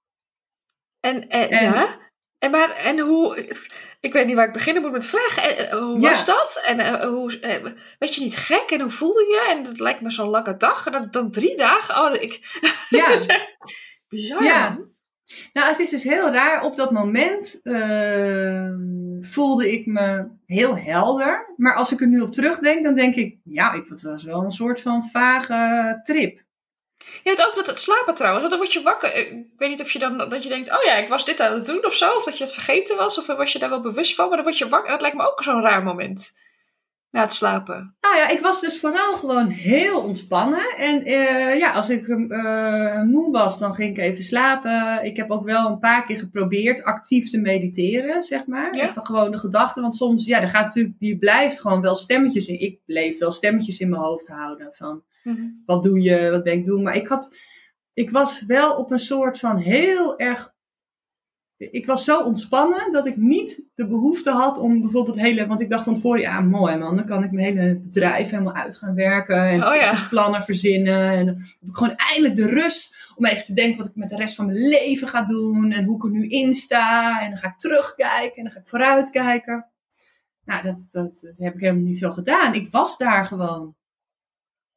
En, en, en ja? En, maar, en hoe... Ik weet niet waar ik beginnen moet met vragen. En, hoe was ja. dat? En uh, hoe... Uh, werd je niet gek? En hoe voelde je? En dat lijkt me zo'n lange dag. En dan, dan drie dagen? Oh, ik... Ja. Het is echt bizar, ja. man. Nou, het is dus heel raar. Op dat moment uh, voelde ik me heel helder. Maar als ik er nu op terugdenk, dan denk ik... Ja, ik, het was wel een soort van vage trip. Je hebt ook dat het slapen trouwens. Want dan word je wakker. Ik weet niet of je dan dat je denkt... Oh ja, ik was dit aan het doen of zo. Of dat je het vergeten was. Of was je daar wel bewust van. Maar dan word je wakker. Dat lijkt me ook zo'n raar moment. Na het slapen. Nou ja, ik was dus vooral gewoon heel ontspannen. En uh, ja, als ik uh, moe was, dan ging ik even slapen. Ik heb ook wel een paar keer geprobeerd actief te mediteren, zeg maar. Ja. Even gewoon de gedachten. Want soms, ja, er gaat natuurlijk, je blijft gewoon wel stemmetjes in. Ik bleef wel stemmetjes in mijn hoofd houden. Van, mm-hmm. wat doe je, wat ben ik doen? Maar ik had, ik was wel op een soort van heel erg... Ik was zo ontspannen dat ik niet de behoefte had om bijvoorbeeld hele... Want ik dacht van tevoren, ja mooi man, dan kan ik mijn hele bedrijf helemaal uit gaan werken. En oh, ja. plannen verzinnen. En dan heb ik gewoon eindelijk de rust om even te denken wat ik met de rest van mijn leven ga doen. En hoe ik er nu in sta. En dan ga ik terugkijken en dan ga ik vooruitkijken. Nou, dat, dat, dat heb ik helemaal niet zo gedaan. Ik was daar gewoon.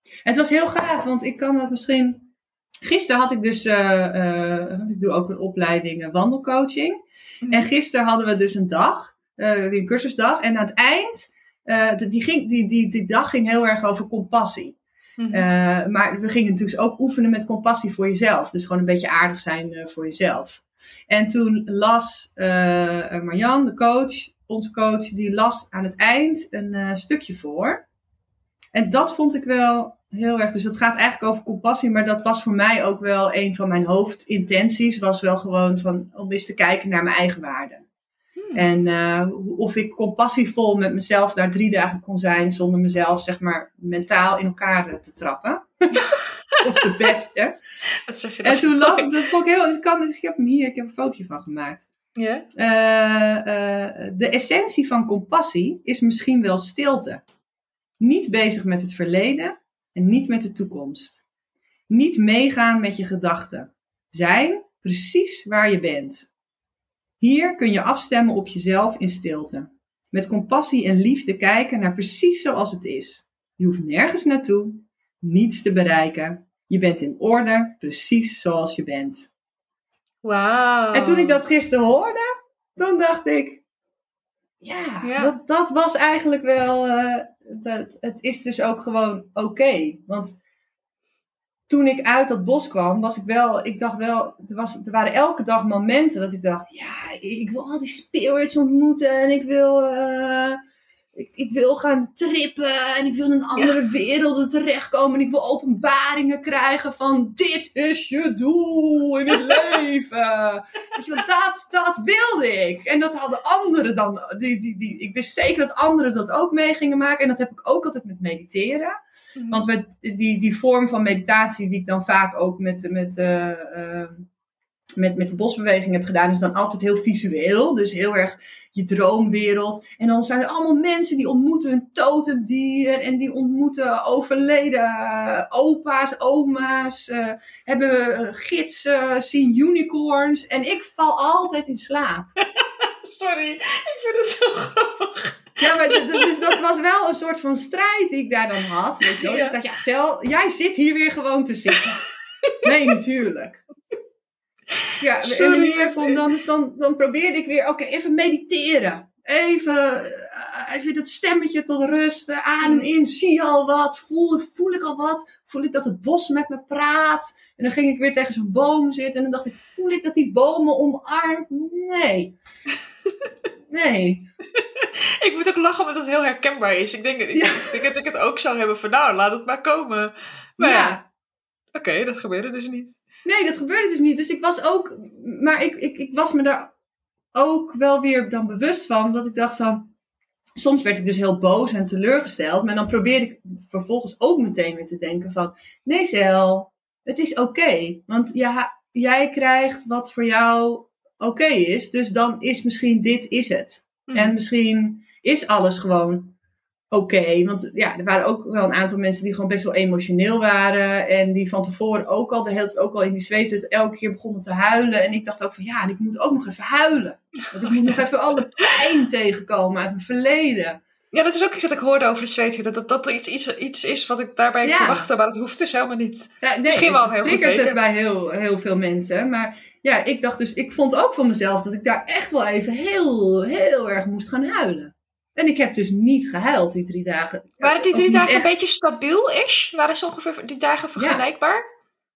Het was heel gaaf, want ik kan dat misschien... Gisteren had ik dus, uh, uh, want ik doe ook een opleiding uh, wandelcoaching. Mm-hmm. En gisteren hadden we dus een dag, uh, een cursusdag. En aan het eind, uh, die, ging, die, die, die dag ging heel erg over compassie. Mm-hmm. Uh, maar we gingen natuurlijk ook oefenen met compassie voor jezelf. Dus gewoon een beetje aardig zijn uh, voor jezelf. En toen las uh, Marjan, de coach, onze coach, die las aan het eind een uh, stukje voor. En dat vond ik wel heel erg. Dus het gaat eigenlijk over compassie. Maar dat was voor mij ook wel een van mijn hoofdintenties. Was wel gewoon van, om eens te kijken naar mijn eigen waarden. Hmm. En uh, of ik compassievol met mezelf daar drie dagen kon zijn. Zonder mezelf zeg maar mentaal in elkaar te trappen. Of te pesten. Wat zeg je dat? En toen lag ik, dat vond ik heel... Ik, kan, dus ik heb hem hier, ik heb een fotootje van gemaakt. Yeah. Uh, uh, de essentie van compassie is misschien wel stilte. Niet bezig met het verleden en niet met de toekomst. Niet meegaan met je gedachten. Zijn precies waar je bent. Hier kun je afstemmen op jezelf in stilte. Met compassie en liefde kijken naar precies zoals het is. Je hoeft nergens naartoe, niets te bereiken. Je bent in orde, precies zoals je bent. Wauw. En toen ik dat gisteren hoorde, toen dacht ik... Ja, ja. Dat, dat was eigenlijk wel... Uh, dat, het is dus ook gewoon oké. Okay. Want toen ik uit dat bos kwam, was ik wel... Ik dacht wel... Er, was, er waren elke dag momenten dat ik dacht... Ja, ik wil al die spirits ontmoeten. En ik wil... Uh, ik, ik wil gaan trippen. En ik wil in een andere ja. wereld terechtkomen. En ik wil openbaringen krijgen van... Dit is je doel in het leven. Weet je, want dat, dat wilde ik. En dat hadden anderen dan... Die, die, die, ik wist zeker dat anderen dat ook mee gingen maken. En dat heb ik ook altijd met mediteren. Mm-hmm. Want we, die, die vorm van meditatie die ik dan vaak ook met... met uh, uh, Met, met de bosbeweging heb gedaan, is dan altijd heel visueel. Dus heel erg je droomwereld. En dan zijn er allemaal mensen die ontmoeten hun totemdier. En die ontmoeten overleden opa's, oma's. Uh, hebben gidsen, zien unicorns. En ik val altijd in slaap. Sorry, ik vind het zo grappig. Ja, maar d- d- dus dat was wel een soort van strijd die ik daar dan had. Weet je wel? Ja. Ik dacht, ja, Sel, jij zit hier weer gewoon te zitten. Nee, natuurlijk. Ja, en wanneer komt dan, dus dan, dan probeerde ik weer, oké, okay, even mediteren. Even, uh, even dat stemmetje tot rust, uh, adem in, zie je al wat, voel, voel ik al wat, voel ik dat het bos met me praat. En dan ging ik weer tegen zo'n boom zitten en dan dacht ik, voel ik dat die boom me omarmt? Nee. Nee. Ik moet ook lachen omdat het heel herkenbaar is. Ik denk, ik, ja. ik denk dat ik het ook zou hebben van, nou, laat het maar komen. Maar ja, ja oké, okay, dat gebeurde dus niet. Nee, dat gebeurde dus niet. Dus ik was ook... Maar ik, ik, ik was me daar ook wel weer dan bewust van. Dat ik dacht van... Soms werd ik dus heel boos en teleurgesteld. Maar dan probeerde ik vervolgens ook meteen weer te denken van... Nee, Sel, het is oké. Okay, want ja, jij krijgt wat voor jou oké okay is. Dus dan is misschien dit is het. Mm. En misschien is alles gewoon... Oké, okay, want ja, er waren ook wel een aantal mensen die gewoon best wel emotioneel waren. En die van tevoren ook al, de hele tijd ook al in die zweethut elke keer begonnen te huilen. En ik dacht ook van ja, ik moet ook nog even huilen. Want ik moet nog even alle pijn tegenkomen uit mijn verleden. Ja, dat is ook iets wat ik hoorde over de zweethut. Dat dat, dat iets, iets, iets is wat ik daarbij ja. verwachtte, maar dat hoeft dus helemaal niet. Ja, nee, misschien wel heel goed triggert het bij heel, heel veel mensen. Maar ja, ik dacht dus, ik vond ook van mezelf dat ik daar echt wel even heel, heel erg moest gaan huilen. En ik heb dus niet gehuild die drie dagen. Waren die drie dagen echt... een beetje stabiel-ish? Waren ze ongeveer die dagen vergelijkbaar?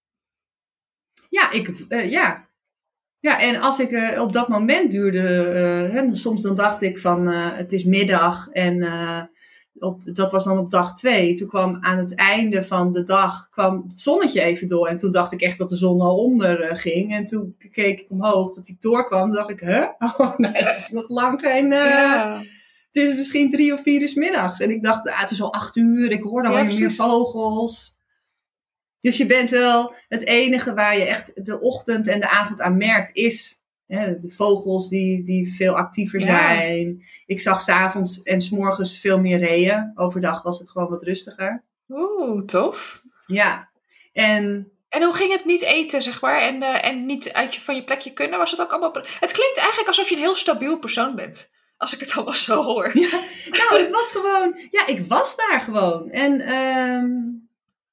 Ja, ja, ik, uh, ja. ja en als ik uh, op dat moment duurde... Uh, hè, soms dan dacht ik van uh, het is middag. En uh, op, dat was dan op dag twee. Toen kwam aan het einde van de dag kwam het zonnetje even door. En toen dacht ik echt dat de zon al onder uh, ging. En toen keek ik omhoog dat hij doorkwam. Toen dacht ik, huh? Oh nee, het is nog lang geen... Uh, ja. Het is misschien drie of vier uur 's middags. En ik dacht, ah, het is al acht uur. Ik hoor dan ja, weer meer vogels. Dus je bent wel... Het enige waar je echt de ochtend en de avond aan merkt is... Hè, de vogels die, die veel actiever zijn. Ja. Ik zag 's avonds en 's morgens veel meer reeën. Overdag was het gewoon wat rustiger. Oeh, tof. Ja. En... En hoe ging het niet eten, zeg maar? En, uh, en niet uit je, van je plekje kunnen? Was het ook allemaal... Het klinkt eigenlijk alsof je een heel stabiel persoon bent. Als ik het allemaal zo hoor. Ja, nou, het was gewoon... Ja, ik was daar gewoon. En um,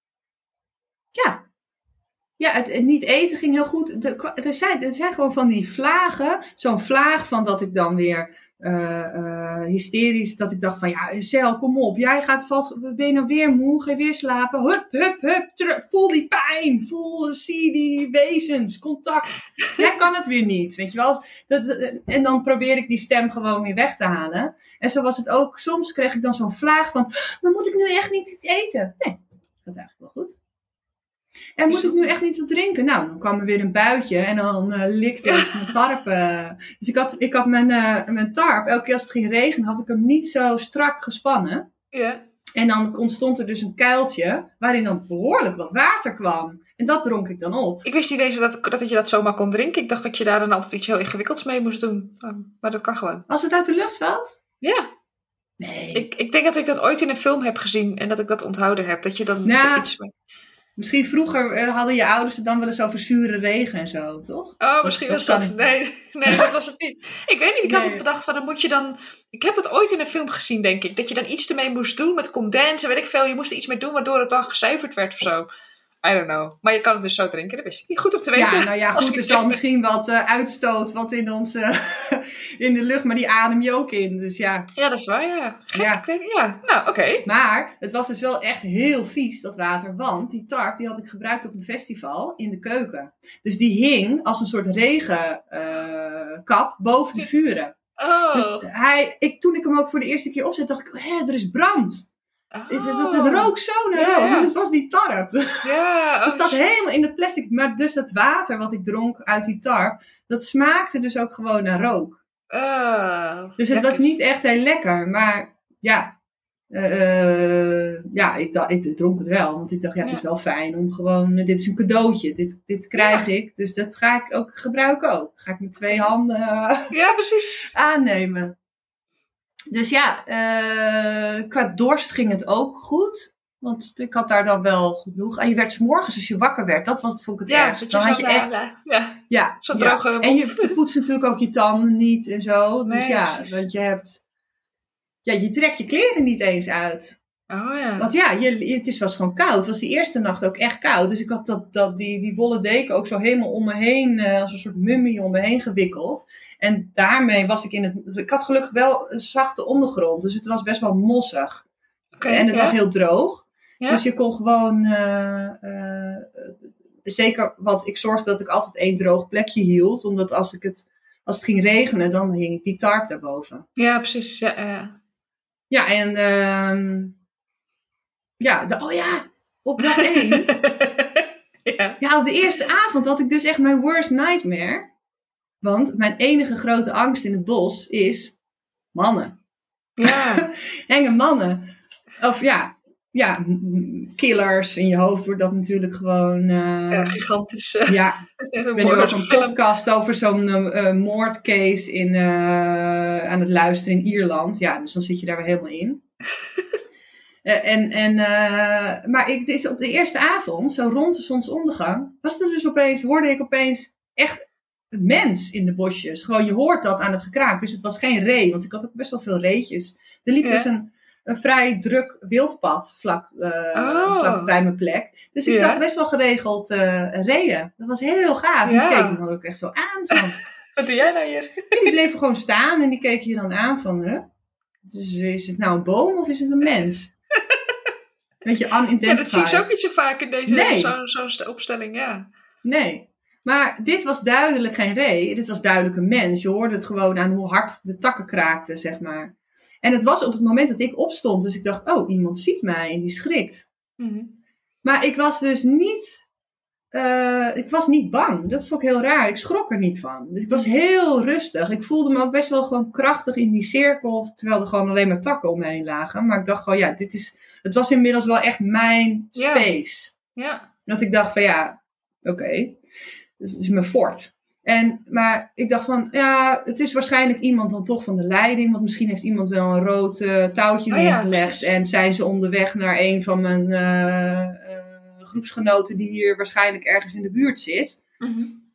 ja. Ja, het, het niet eten ging heel goed. De, er, zijn, er zijn gewoon van die vlagen. Zo'n vlaag van dat ik dan weer uh, uh, hysterisch... Dat ik dacht van, ja, Cel, kom op. Jij gaat vast... Ben je nou weer moe? Ga je weer slapen? Hup, hup, hup. Terug, voel die pijn. Voel, zie die wezens. Contact. Jij kan het weer niet. Weet je wel? Dat, en dan probeer ik die stem gewoon weer weg te halen. En zo was het ook. Soms kreeg ik dan zo'n vlaag van... Maar moet ik nu echt niet iets eten? Nee, dat is eigenlijk wel goed. En moet ik nu echt niet wat drinken? Nou, dan kwam er weer een buitje en dan uh, likte ik mijn tarp. Uh. Dus ik had, ik had mijn, uh, mijn tarp, elke keer als het ging regenen, had ik hem niet zo strak gespannen. Ja. En dan ontstond er dus een kuiltje waarin dan behoorlijk wat water kwam. En dat dronk ik dan op. Ik wist niet eens dat, dat je dat zomaar kon drinken. Ik dacht dat je daar dan altijd iets heel ingewikkelds mee moest doen. Maar dat kan gewoon. Als het uit de lucht valt? Ja. Nee. Ik, ik denk dat ik dat ooit in een film heb gezien en dat ik dat onthouden heb. Dat je dan nou, iets... Misschien vroeger uh, hadden je ouders het dan wel eens over zure regen en zo, toch? Oh, misschien was dat... dat nee, nee, dat was het niet. Ik weet niet, ik nee. had het bedacht van, dan moet je dan... Ik heb dat ooit in een film gezien, denk ik. Dat je dan iets ermee moest doen met condens en weet ik veel. Je moest er iets mee doen waardoor het dan gezuiverd werd of zo. I don't know. Maar je kan het dus zo drinken, dat wist ik niet. Goed om te weten. Ja, nou ja, goed, er zal misschien wat uh, uitstoot wat in onze in de lucht, maar die adem je ook in. Dus ja. Ja, dat is waar, ja. Gek, ja. ja. Nou, oké. Okay. Maar het was dus wel echt heel vies, dat water. Want die tarp, die had ik gebruikt op een festival in de keuken. Dus die hing als een soort regenkap uh, boven de vuren. Oh. Dus hij, ik, toen ik hem ook voor de eerste keer opzette, dacht ik, hé, er is brand. Oh. Dat, het rook zo naar ja, rook, ja. maar het was die tarp. Ja, oh, het zat helemaal in het plastic. Maar dus dat water wat ik dronk uit die tarp, dat smaakte dus ook gewoon naar rook. Uh, dus het was niet echt heel lekker. Maar ja, uh, ja ik, dacht, ik dronk het wel. Want ik dacht, ja, het is wel fijn om gewoon, dit is een cadeautje. Dit, dit krijg ja. ik, dus dat ga ik ook gebruiken ook. Ga ik met twee handen ja, precies. aannemen. Dus ja, uh, qua dorst ging het ook goed. Want ik had daar dan wel genoeg. En je werd 's morgens als je wakker werd. Dat was, vond ik het ja, ergst. Dan had je echt... Ja, ja. ja, zo'n ja. droge En je poetst natuurlijk ook je tanden niet en zo. Dus nee, ja, precies. want je hebt... Ja, je trekt je kleren niet eens uit. Oh ja. Want ja, je, het is, was gewoon koud. Het was die eerste nacht ook echt koud. Dus ik had dat, dat, die, die wollen deken ook zo helemaal om me heen, uh, als een soort mummie om me heen gewikkeld. En daarmee was ik in het... Ik had gelukkig wel een zachte ondergrond, dus het was best wel mossig. Okay, en het ja. was heel droog. Ja? Dus je kon gewoon... Uh, uh, zeker, want ik zorgde dat ik altijd één droog plekje hield. Omdat als, ik het, als het ging regenen, dan hing ik die tarp daarboven. Ja, precies. Ja, ja. Ja, en... Uh, Ja, de, oh ja, op dag één. ja. ja, op de eerste avond had ik dus echt mijn worst nightmare. Want mijn enige grote angst in het bos is mannen. Ja. Enge mannen. Of ja, ja, killers. In je hoofd wordt dat natuurlijk gewoon... Uh, ja, gigantisch. Uh, ja, ik ben nu ook een podcast over zo'n uh, moordcase in, uh, aan het luisteren in Ierland. Ja, dus dan zit je daar weer helemaal in. Uh, en, en, uh, maar ik, dus op de eerste avond, zo rond de zonsondergang, was er dus opeens, hoorde ik opeens echt een mens in de bosjes. Gewoon, je hoort dat aan het gekraak. Dus het was geen ree, want ik had ook best wel veel reetjes. Er liep ja. dus een, een vrij druk wildpad vlak, uh, oh. vlak bij mijn plek. Dus ik ja. zag best wel geregeld uh, reeën. Dat was heel gaaf. Ja. En die keken me ook echt zo aan. Van, wat doe jij nou hier? En die bleven gewoon staan en die keken je dan aan van, huh? Dus is het nou een boom of is het een mens? Beetje unidentified. Ja, dat zie je zo niet zo vaak in deze nee. zo'n zo opstelling, ja. Nee, maar dit was duidelijk geen ree. Dit was duidelijk een mens. Je hoorde het gewoon aan hoe hard de takken kraakten, zeg maar. En het was op het moment dat ik opstond. Dus ik dacht, oh, iemand ziet mij en die schrikt. Mm-hmm. Maar ik was dus niet... Uh, ik was niet bang. Dat vond ik heel raar. Ik schrok er niet van. Dus ik was heel rustig. Ik voelde me ook best wel gewoon krachtig in die cirkel. Terwijl er gewoon alleen maar takken om me heen lagen. Maar ik dacht gewoon, ja, dit is... Het was inmiddels wel echt mijn space. Ja. ja. Dat ik dacht van, ja, oké. Okay. Dit is mijn fort. En, maar ik dacht van, ja, het is waarschijnlijk iemand dan toch van de leiding. Want misschien heeft iemand wel een rood uh, touwtje oh, neergelegd. Ja, en zijn ze onderweg naar een van mijn... Uh, uh, groepsgenoten die hier waarschijnlijk ergens in de buurt zit. Mm-hmm.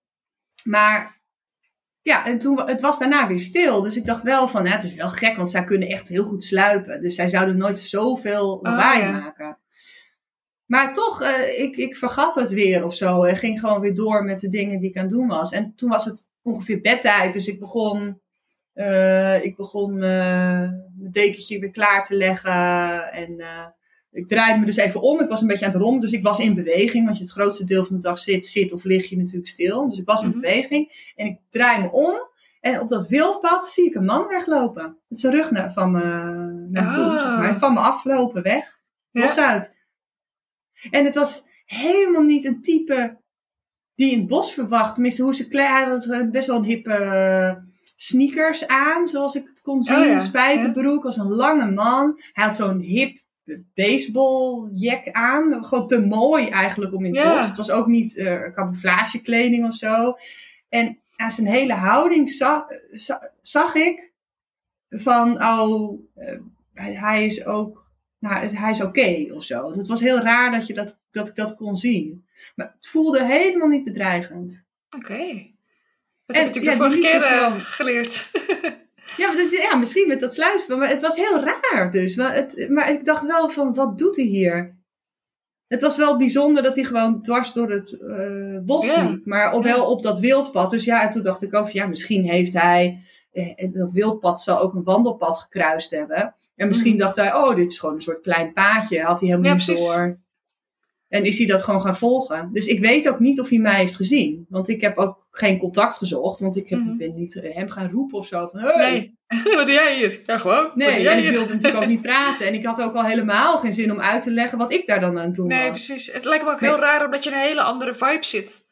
Maar ja, en toen, het was daarna weer stil. Dus ik dacht wel van, ja, het is wel gek, want zij kunnen echt heel goed sluipen. Dus zij zouden nooit zoveel lawaai oh, ja. maken. Maar toch, uh, ik, ik vergat het weer of zo. En ging gewoon weer door met de dingen die ik aan het doen was. En toen was het ongeveer bedtijd. Dus ik begon, uh, ik begon uh, mijn dekentje weer klaar te leggen. En uh, ik draaide me dus even om. Ik was een beetje aan het rommen. Dus ik was in beweging. Want je het grootste deel van de dag zit, zit of lig je natuurlijk stil. Dus ik was in mm-hmm. beweging. En ik draai me om. En op dat wildpad zie ik een man weglopen. Met zijn rug naar, van me naar me toe. Ah. Zeg maar. Van me aflopen, weg. Ja. Bos uit. En het was helemaal niet een type die je in het bos verwacht. Tenminste, hoe ze klein. Hij had best wel een hippe uh, sneakers aan, zoals ik het kon zien. Oh ja. Een spijkerbroek, was een lange man. Hij had zo'n hip baseballjack aan. Gewoon te mooi eigenlijk om in het ja. bos. Het was ook niet uh, camouflagekleding of zo. En aan zijn hele houding zag, zag ik van, oh, uh, hij is ook. Nou, hij is oké okay, of zo. Het was heel raar dat, je dat, dat ik dat kon zien. Maar het voelde helemaal niet bedreigend. Oké. Okay. Dat en, heb je natuurlijk ja, de vorige keer uh, geleerd. ja, maar dat, ja, misschien met dat sluisspel. Maar het was heel raar dus. Maar, het, maar ik dacht wel van, wat doet hij hier? Het was wel bijzonder dat hij gewoon dwars door het uh, bos ja. liep. Maar op, ja. wel op dat wildpad. Dus ja, en toen dacht ik ook van, ja, misschien heeft hij... Eh, dat wildpad zal ook een wandelpad gekruist hebben. En misschien mm-hmm. dacht hij, oh, dit is gewoon een soort klein paadje. Had hij helemaal ja, niet door. En is hij dat gewoon gaan volgen. Dus ik weet ook niet of hij mij heeft gezien. Want ik heb ook geen contact gezocht. Want ik heb, mm-hmm. ben niet hem gaan roepen of zo. Van, hey. Nee, wat doe jij hier? Ja, gewoon. Nee, en ik wilde natuurlijk ook niet praten. En ik had ook al helemaal geen zin om uit te leggen wat ik daar dan aan het doen nee, was. Nee, precies. Het lijkt me ook nee. heel raar omdat je in een hele andere vibe zit.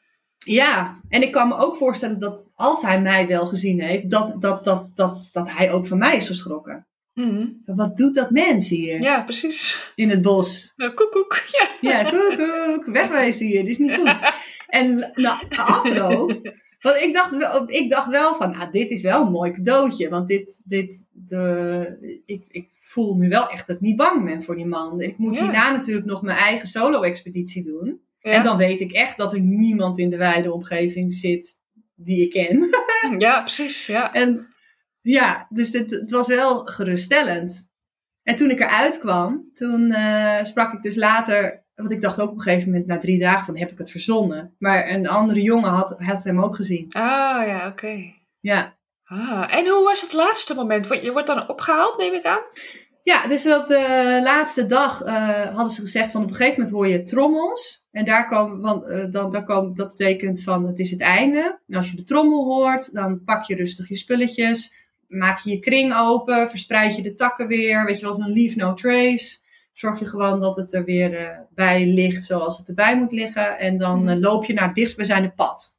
Ja, en ik kan me ook voorstellen dat als hij mij wel gezien heeft, dat, dat, dat, dat, dat hij ook van mij is geschrokken. Mm-hmm. Wat doet dat mens hier? Ja, precies. In het bos. Nou, koekoek. Ja, ja koekoek. Wegwezen hier, dit is niet goed. En na afloop, want ik dacht wel, ik dacht wel van, nou, dit is wel een mooi cadeautje. Want dit, dit, de, ik, ik voel nu wel echt dat ik niet bang ben voor die man. Ik moet ja. hierna natuurlijk nog mijn eigen solo-expeditie doen. Ja. En dan weet ik echt dat er niemand in de wijde omgeving zit die ik ken. Ja, precies. Ja. En ja, dus dit, het was wel geruststellend. En toen ik eruit kwam, toen uh, sprak ik dus later... Want ik dacht ook op een gegeven moment na drie dagen van, heb ik het verzonnen? Maar een andere jongen had, had hem ook gezien. Ah, ja, oké. Okay. Ja. Ah, en hoe was het laatste moment? Je wordt dan opgehaald, neem ik aan? Ja, dus op de laatste dag uh, hadden ze gezegd van op een gegeven moment hoor je trommels. En daar komen, want, uh, dan, dan komen, dat betekent van het is het einde. En als je de trommel hoort, dan pak je rustig je spulletjes. Maak je je kring open, verspreid je de takken weer. Weet je wel, een leave no trace. Zorg je gewoon dat het er weer uh, bij ligt zoals het erbij moet liggen. En dan uh, loop je naar het dichtstbijzijnde pad.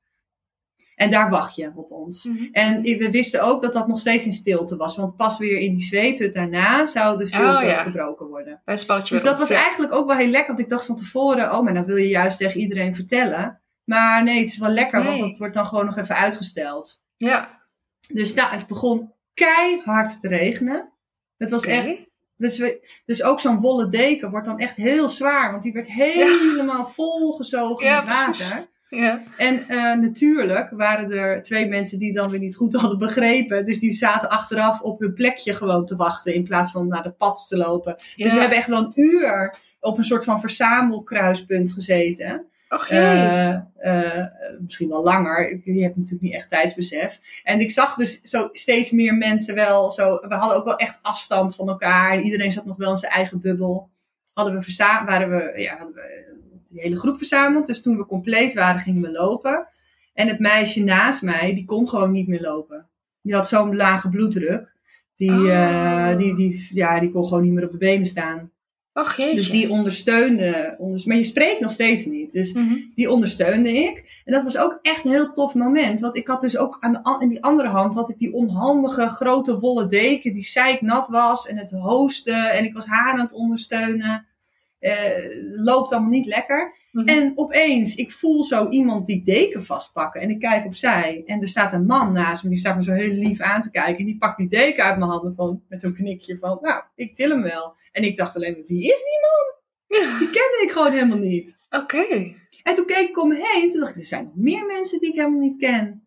En daar wacht je op ons. Mm-hmm. En we wisten ook dat dat nog steeds in stilte was. Want pas weer in die zweten daarna zou de stilte oh, ja. gebroken worden. Dus dat op, was ja. eigenlijk ook wel heel lekker. Want ik dacht van tevoren, oh, maar dan wil je juist tegen iedereen vertellen. Maar nee, het is wel lekker. Nee. Want dat wordt dan gewoon nog even uitgesteld. Ja. Dus nou, het begon keihard te regenen. Het was okay. echt... Dus, we, dus ook zo'n wollen deken wordt dan echt heel zwaar. Want die werd helemaal ja. volgezogen ja, met water. Precies. Ja. En uh, natuurlijk waren er twee mensen die dan weer niet goed hadden begrepen. Dus die zaten achteraf op hun plekje gewoon te wachten. In plaats van naar de pad te lopen. Ja. Dus we hebben echt wel een uur op een soort van verzamelkruispunt gezeten. Och, uh, uh, misschien wel langer. Je hebt natuurlijk niet echt tijdsbesef. En ik zag dus zo steeds meer mensen wel. Zo, we hadden ook wel echt afstand van elkaar. En iedereen zat nog wel in zijn eigen bubbel. Hadden we verzameld, waren we, ja, hadden we de hele groep verzameld. Dus toen we compleet waren, gingen we lopen. En het meisje naast mij, die kon gewoon niet meer lopen. Die had zo'n lage bloeddruk. Die, oh. uh, die, die, ja, die kon gewoon niet meer op de benen staan. Och, jeetje. Dus die ondersteunde, onders- maar je spreekt nog steeds niet. Dus mm-hmm. die ondersteunde ik. En dat was ook echt een heel tof moment. Want ik had dus ook aan de, in die andere hand had ik die onhandige grote wollen deken die zeiknat was. En het hoosten. En ik was haar aan het ondersteunen. Uh, loopt allemaal niet lekker. Mm-hmm. En opeens, ik voel zo iemand die deken vastpakken. En ik kijk opzij. En er staat een man naast me. Die staat me zo heel lief aan te kijken. En die pakt die deken uit mijn handen van, met zo'n knikje van, nou, ik til hem wel. En ik dacht alleen, wie is die man? Die kende ik gewoon helemaal niet. Oké. Okay. En toen keek ik om me heen. Toen dacht ik, er zijn nog meer mensen die ik helemaal niet ken.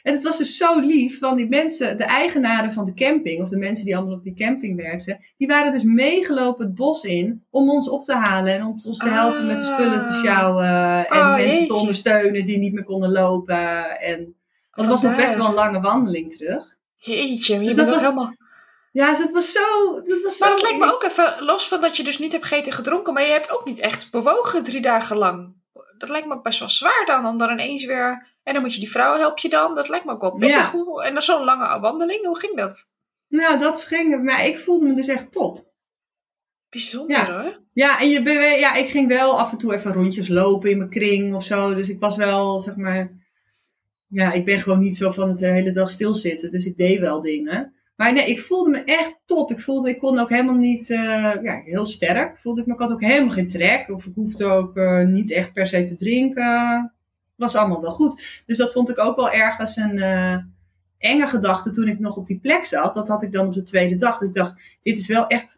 En het was dus zo lief, want die mensen, de eigenaren van de camping, of de mensen die allemaal op die camping werkten, die waren dus meegelopen het bos in om ons op te halen en om ons te helpen Ah. met de spullen te sjouwen en Oh, mensen jeetje. te ondersteunen die niet meer konden lopen. En want het was nog best wel een lange wandeling terug. Jeetje, je Dus bent dat ook was- helemaal... Ja, dus het was zo... Dat was Maar zo het lijkt me ook even, los van dat je dus niet hebt gegeten en gedronken, maar je hebt ook niet echt bewogen drie dagen lang. Dat lijkt me ook best wel zwaar dan, om dan ineens weer... En dan moet je die vrouw help je dan. Dat lijkt me ook wel pittig. Ja. Hoe- En dan zo'n lange wandeling, hoe ging dat? Nou, dat ging... Maar ik voelde me dus echt top. Bijzonder Ja. hoor. Ja, en je bewe- ja, ik ging wel af en toe even rondjes lopen in mijn kring of zo. Dus ik was wel, zeg maar... Ja, ik ben gewoon niet zo van het de hele dag stilzitten. Dus ik deed wel dingen. Maar nee, ik voelde me echt top. Ik voelde, ik kon ook helemaal niet... eh, ja, heel sterk voelde ik me. Ik had ook helemaal geen trek. Of ik hoefde ook eh, niet echt per se te drinken. Het was allemaal wel goed. Dus dat vond ik ook wel ergens een eh, enge gedachte toen ik nog op die plek zat. Dat had ik dan op de tweede dag. Dat ik dacht, dit is wel echt...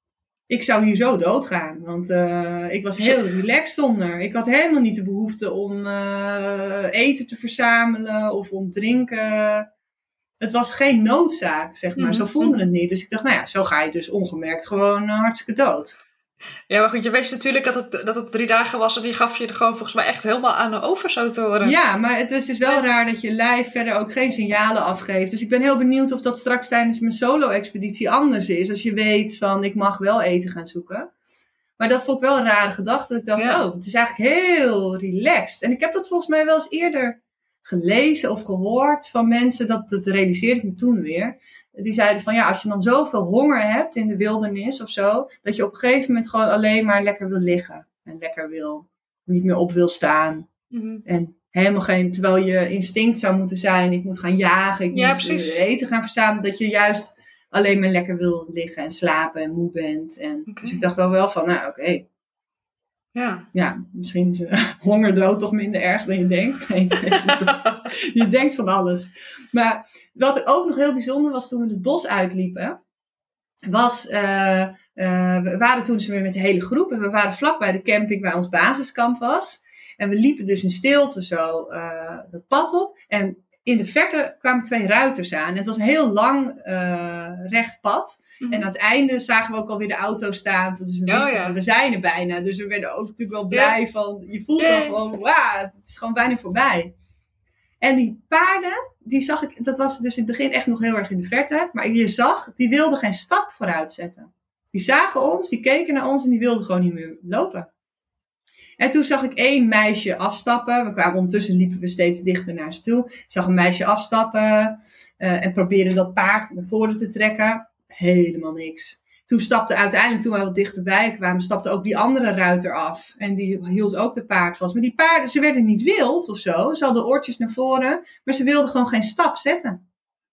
Ik zou hier zo doodgaan. Want uh, ik was heel relaxed zonder. Ik had helemaal niet de behoefte om uh, eten te verzamelen of om drinken. Het was geen noodzaak, zeg maar. Mm-hmm. Zo voelde het niet. Dus ik dacht, nou ja, zo ga je dus ongemerkt gewoon uh, hartstikke dood. Ja, maar goed, je wist natuurlijk dat het, dat het drie dagen was en die gaf je er gewoon volgens mij echt helemaal aan over zo te horen. Ja, maar het is dus wel raar dat je lijf verder ook geen signalen afgeeft. Dus ik ben heel benieuwd of dat straks tijdens mijn solo-expeditie anders is. Als je weet van, ik mag wel eten gaan zoeken. Maar dat vond ik wel een rare gedachte. Ik dacht, Ja. oh, het is eigenlijk heel relaxed. En ik heb dat volgens mij wel eens eerder gelezen of gehoord van mensen. Dat, dat realiseerde ik me toen weer. Die zeiden van ja, als je dan zoveel honger hebt in de wildernis of zo, dat je op een gegeven moment gewoon alleen maar lekker wil liggen. En lekker wil, niet meer op wil staan. Mm-hmm. En helemaal geen, terwijl je instinct zou moeten zijn, ik moet gaan jagen, ik Ja, moet precies. eten gaan verzamelen, dat je juist alleen maar lekker wil liggen en slapen en moe bent. En, Okay. Dus ik dacht wel wel van, nou oké, okay, Ja. ja, misschien is uh, hongerdood toch minder erg dan je denkt. Nee, je denkt van alles. Maar wat ook nog heel bijzonder was toen we het bos uitliepen, was, uh, uh, we waren toen weer met de hele groep en we waren vlak bij de camping waar ons basiskamp was. En we liepen dus in stilte zo uh, dat pad op. En in de verte kwamen twee ruiters aan. En het was een heel lang uh, recht pad. Mm-hmm. En aan het einde zagen we ook alweer de auto staan. Dus we wisten oh, ja. van, we zijn er bijna. Dus we werden ook natuurlijk wel blij ja. van, je voelt yeah. dan gewoon, wauw, het is gewoon bijna voorbij. En die paarden, die zag ik, dat was dus in het begin echt nog heel erg in de verte. Maar je zag, die wilden geen stap vooruit zetten. Die zagen ons, die keken naar ons en die wilden gewoon niet meer lopen. En toen zag ik één meisje afstappen. We kwamen ondertussen, liepen we steeds dichter naar ze toe. Ik zag een meisje afstappen uh, en probeerde dat paard naar voren te trekken. Helemaal niks. Toen stapte uiteindelijk, toen we wat dichterbij kwamen, stapte ook die andere ruiter af. En die hield ook de paard vast. Maar die paarden, ze werden niet wild of zo. Ze hadden oortjes naar voren, maar ze wilden gewoon geen stap zetten.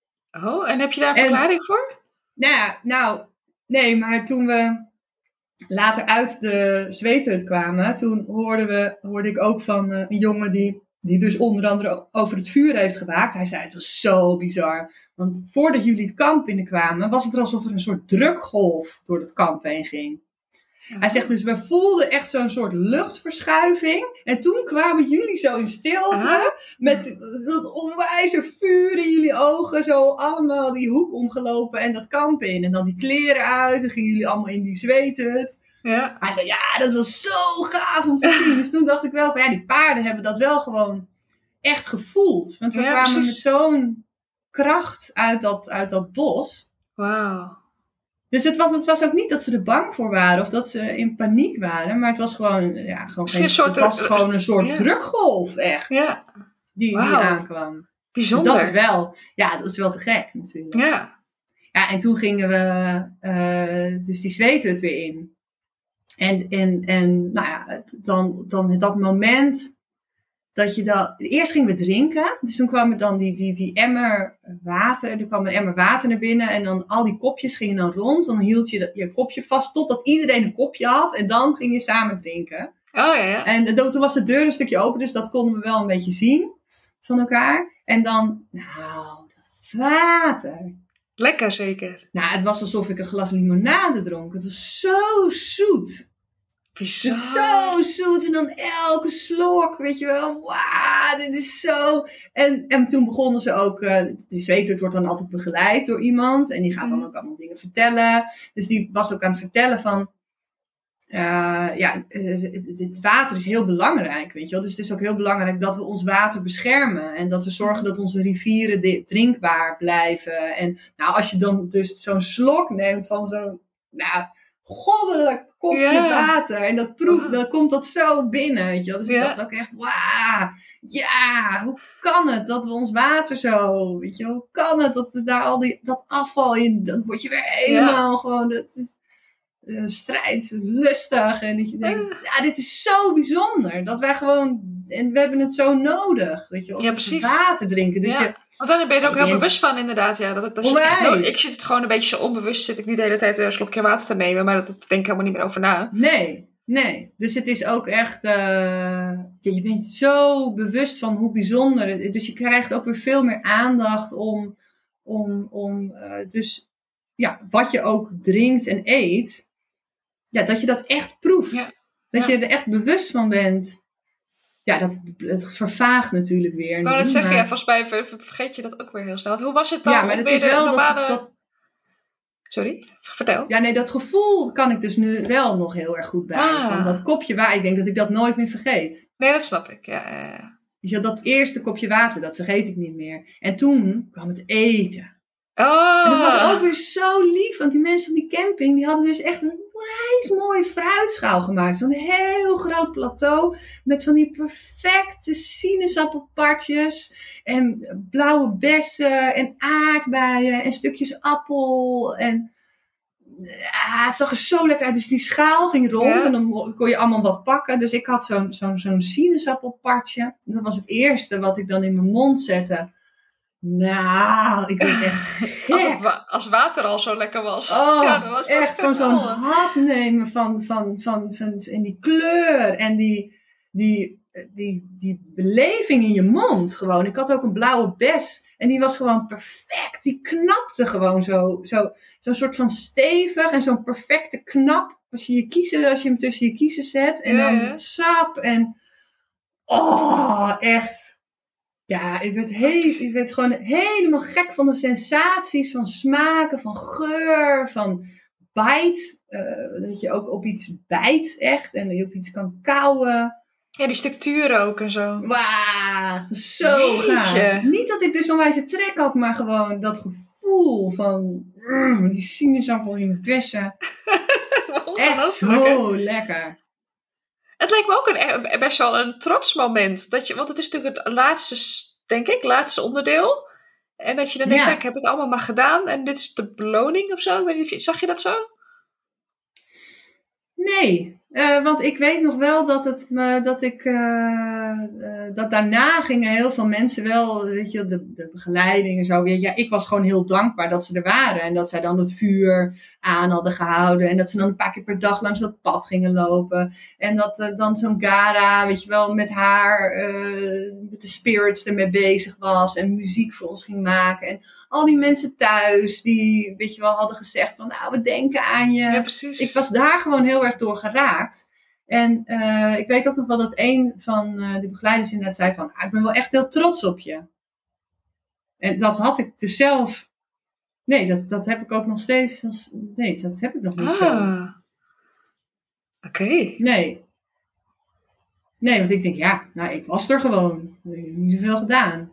Oh, en heb je daar een verklaring en, voor? Nou ja, nou, nee, maar toen we later uit de zweethut kwamen, toen hoorden we, hoorde ik ook van uh, een jongen die, die dus onder andere over het vuur heeft gewaakt. Hij zei, het was zo bizar. Want voordat jullie het kamp binnenkwamen, was het er alsof er een soort drukgolf door het kamp heen ging. Ja. Hij zegt dus, we voelden echt zo'n soort luchtverschuiving. En toen kwamen jullie zo in stilte, ah. met dat onwijze vuur in jullie ogen, zo allemaal die hoek omgelopen en dat kamp in. En dan die kleren uit, en gingen jullie allemaal in die zweethut. Ja. Hij zei, ja, dat was zo gaaf om te zien. Dus toen dacht ik wel van, ja, die paarden hebben dat wel gewoon echt gevoeld. Want we ja, kwamen precies. met zo'n kracht uit dat, uit dat bos. Wauw. Dus het was, het was ook niet dat ze er bang voor waren of dat ze in paniek waren. Maar het was gewoon, ja, gewoon, geen, een, soort, het was gewoon een soort ja. drukgolf, echt. Ja. Die, wow. die aankwam. Bijzonder. Dus dat is wel, ja, dat is wel te gek natuurlijk. Ja. Ja, en toen gingen we uh, dus die zweethut weer in. En, en, en nou ja, dan, dan dat moment dat je dan... Eerst gingen we drinken. Dus toen kwam er dan die, die, die emmer water. Er kwam een emmer water naar binnen. En dan al die kopjes gingen dan rond. Dan hield je je kopje vast totdat iedereen een kopje had. En dan ging je samen drinken. Oh ja, ja. En toen was de deur een stukje open. Dus dat konden we wel een beetje zien van elkaar. En dan... Nou, dat water... Lekker zeker. Nou, het was alsof ik een glas limonade dronk. Het was zo zoet. Bizar. Zo zoet. En dan elke slok, weet je wel. Wauw, ah, dit is zo... En, en toen begonnen ze ook... Uh, die zweetert wordt dan altijd begeleid door iemand. En die gaat dan ook allemaal dingen vertellen. Dus die was ook aan het vertellen van... Uh, ja, het water is heel belangrijk, weet je wel. Dus het is ook heel belangrijk dat we ons water beschermen. En dat we zorgen dat onze rivieren de, drinkbaar blijven. En nou, als je dan dus zo'n slok neemt van zo'n nou, goddelijk kopje yeah. water. En dat proeft, oh. dan komt dat zo binnen, weet je wel. Dus yeah. ik dacht ook echt, wauw, ja, hoe kan het dat we ons water zo, weet je wel. Hoe kan het dat we daar al die, dat afval in, dan word je weer helemaal yeah. gewoon, dat is... Uh, strijdlustig en dat je denkt, ja, dit is zo bijzonder dat wij gewoon, en we hebben het zo nodig, weet je wel, ja, precies. water drinken. Dus ja. je, want daar ben je er ook heel bent... bewust van, inderdaad. Ja, dat, dat je echt nodig, ik zit het gewoon een beetje zo onbewust, zit ik nu de hele tijd een slokje water te nemen, maar dat denk ik helemaal niet meer over na. Nee, nee. Dus het is ook echt, uh, ja, je bent zo bewust van hoe bijzonder het is. Dus je krijgt ook weer veel meer aandacht om, om, om uh, dus, ja, wat je ook drinkt en eet. Ja, dat je dat echt proeft. Ja. Dat ja. je er echt bewust van bent. Ja, dat, het vervaagt natuurlijk weer. Ik wou dat zeggen, ja, volgens mij vergeet je dat ook weer heel snel. Want hoe was het dan? Ja, maar het is wel normale... dat, dat... Sorry, vertel. Ja, nee, dat gevoel kan ik dus nu wel nog heel erg goed bij. Ah. Van dat kopje water, ik denk dat ik dat nooit meer vergeet. Nee, dat snap ik, ja. ja, ja. Weet je, dat eerste kopje water, dat vergeet ik niet meer. En toen kwam het eten. Oh. En dat was ook weer zo lief, want die mensen van die camping, die hadden dus echt een wijs mooie fruitschaal gemaakt. Zo'n heel groot plateau met van die perfecte sinaasappelpartjes en blauwe bessen en aardbeien en stukjes appel. En ah, het zag er zo lekker uit. Dus die schaal ging rond ja. en dan kon je allemaal wat pakken. Dus ik had zo'n, zo'n, zo'n sinaasappelpartje. Dat was het eerste wat ik dan in mijn mond zette. Nou, ik weet echt als, het wa- als water al zo lekker was. Oh, ja, dan was dat echt gewoon zo'n hap nemen van, van, van, van, van die kleur en die, die, die, die beleving in je mond gewoon. Ik had ook een blauwe bes en die was gewoon perfect. Die knapte gewoon zo, zo, zo'n soort van stevig en zo'n perfecte knap. Als je je kiezen, als je hem tussen je kiezen zet en dan ja. sap en oh, echt. Ja, ik werd, he- ik werd gewoon helemaal gek van de sensaties, van smaken, van geur, van bite. Uh, dat je ook op iets bijt echt en dat je op iets kan kauwen. Ja, die structuur ook en zo. Wauw, zo gaaf. Niet dat ik dus onwijs een trek had, maar gewoon dat gevoel van mm, die sinaasappel in de bessen. Echt zo lekker. Het lijkt me ook een, best wel een trots moment. Dat je, want het is natuurlijk het laatste, denk ik, laatste onderdeel. En dat je dan denkt, ja. nou, ik heb het allemaal maar gedaan. En dit is de beloning of zo. Ik weet niet of je, zag je dat zo? Nee, uh, want ik weet nog wel dat het me, dat ik, uh, uh, dat daarna gingen heel veel mensen wel, weet je, de, de begeleiding en zo. Ja, ik was gewoon heel dankbaar dat ze er waren en dat zij dan het vuur aan hadden gehouden en dat ze dan een paar keer per dag langs dat pad gingen lopen. En dat uh, dan zo'n Gara, weet je wel, met haar, uh, met de spirits ermee bezig was en muziek voor ons ging maken. En al die mensen thuis die, weet je wel, hadden gezegd van, nou, we denken aan je. Ja, precies. Ik was daar gewoon heel erg door geraakt. En uh, ik weet ook nog wel dat een van uh, de begeleiders inderdaad zei van, ah, ik ben wel echt heel trots op je. En dat had ik dus zelf, nee, dat, dat heb ik ook nog steeds, als, nee, dat heb ik nog niet ah. zo. Oké. Okay. Nee. Nee, want ik denk, ja, nou, ik was er gewoon. Ik heb niet zoveel gedaan.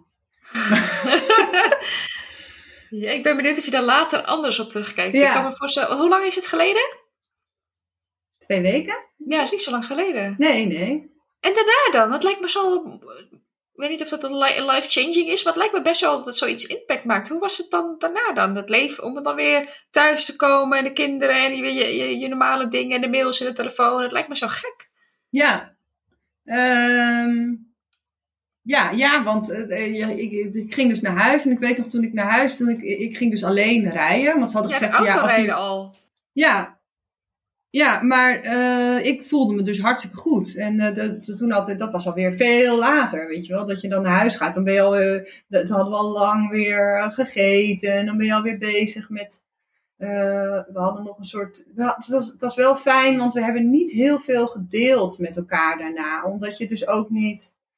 Ja, ik ben benieuwd of je daar later anders op terugkijkt. Ja. Ik kan me voorstellen, hoe lang is het geleden? Twee weken? Ja, dat is niet zo lang geleden. Nee, nee. En daarna dan? Dat lijkt me zo... Ik weet niet of dat een life-changing is, maar het lijkt me best wel dat het zoiets impact maakt. Hoe was het dan daarna dan? Het leven, om dan weer thuis te komen en de kinderen en je, je, je, je normale dingen en de mails en de telefoon. Het lijkt me zo gek. Ja. Um, ja, ja, want uh, ja, ik, ik ging dus naar huis en ik weet nog toen ik naar huis, toen ik, ik ging dus alleen rijden. Want ze hadden ja, gezegd, de auto ja, als rijden je, al. Ja. Ja, maar uh, ik voelde me dus hartstikke goed. En uh, de, de, toen had, dat was alweer veel later, weet je wel. Dat je dan naar huis gaat. Dan ben je al, uh, dat hadden we al lang weer gegeten. En dan ben je alweer bezig met... Uh, we hadden nog een soort... Het was, het was wel fijn, want we hebben niet heel veel gedeeld met elkaar daarna. Omdat je dus ook niet...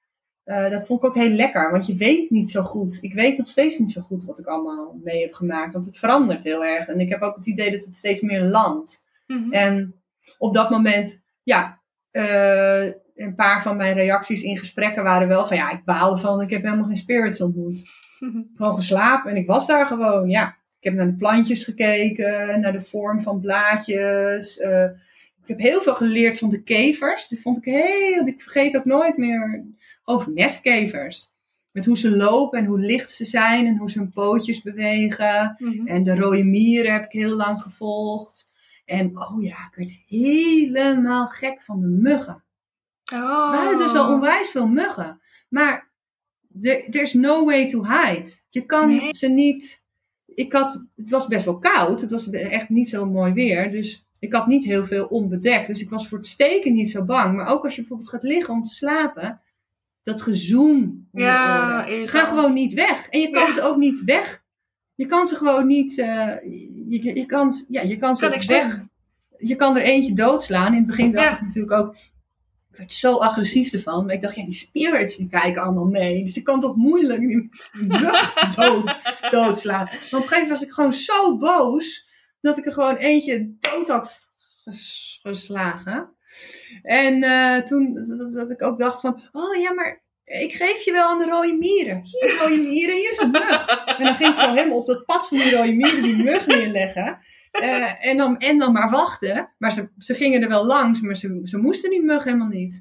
Uh, dat vond ik ook heel lekker, want je weet niet zo goed. Ik weet nog steeds niet zo goed wat ik allemaal mee heb gemaakt, want het verandert heel erg. En ik heb ook het idee dat het steeds meer landt. Mm-hmm. En op dat moment, ja, uh, een paar van mijn reacties in gesprekken waren wel van, ja, ik baalde van, ik heb helemaal geen spirits ontmoet. Mm-hmm. Gewoon geslapen en ik was daar gewoon, ja. Ik heb naar de plantjes gekeken, naar de vorm van blaadjes. Uh, ik heb heel veel geleerd van de kevers. Die vond ik heel, ik vergeet ook nooit meer over mestkevers. Met hoe ze lopen en hoe licht ze zijn en hoe ze hun pootjes bewegen. Mm-hmm. En de rode mieren heb ik heel lang gevolgd. En oh ja, ik werd helemaal gek van de muggen. Oh. We hadden dus al onwijs veel muggen. Maar er is no way to hide. Je kan nee. ze niet... Ik had, het was best wel koud. Het was echt niet zo mooi weer. Dus ik had niet heel veel onbedekt. Dus ik was voor het steken niet zo bang. Maar ook als je bijvoorbeeld gaat liggen om te slapen. Dat gezoem. Ja, ze gaan gewoon niet weg. En je kan ja. ze ook niet weg. Je kan ze gewoon niet... Uh, je, je, kan, ja, je kan ze kan weg. Doen. Je kan er eentje doodslaan. In het begin dacht ja. ik natuurlijk ook... Ik werd zo agressief ervan. Maar ik dacht, ja, die spirits die kijken allemaal mee. Dus ik kan toch moeilijk die lucht dood, doodslaan. Maar op een gegeven moment was ik gewoon zo boos. Dat ik er gewoon eentje dood had ges- geslagen. En uh, toen dat, dat ik ook dacht van... Oh ja, maar ik geef je wel aan de rode mieren. Hier, rode mieren, hier is een mug. En dan ging ik zo helemaal op dat pad van die rode mieren die mug neerleggen. Uh, en, dan, en dan maar wachten. Maar ze, ze gingen er wel langs, maar ze, ze moesten die mug helemaal niet.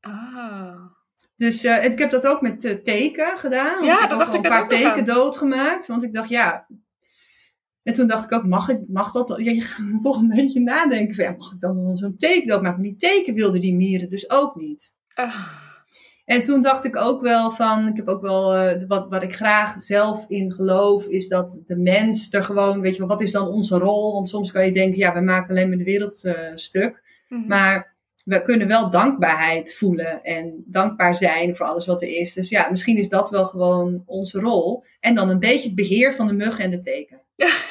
Ah. Dus uh, ik heb dat ook met uh, teken gedaan. Ja, ik dat dacht ik een paar ook teken doodgemaakt. Want ik dacht, ja... En toen dacht ik ook, mag, ik, mag dat? Ja, je gaat toch een beetje nadenken. Van, ja, mag ik dan wel zo'n teken doodmaken? Maar die teken wilden die mieren dus ook niet. Uh. En toen dacht ik ook wel van, ik heb ook wel, uh, wat, wat ik graag zelf in geloof, is dat de mens er gewoon, weet je wel, wat is dan onze rol? Want soms kan je denken, ja, we maken alleen maar de wereld uh, stuk. Mm-hmm. Maar we kunnen wel dankbaarheid voelen en dankbaar zijn voor alles wat er is. Dus ja, misschien is dat wel gewoon onze rol. En dan een beetje het beheer van de mug en de teken.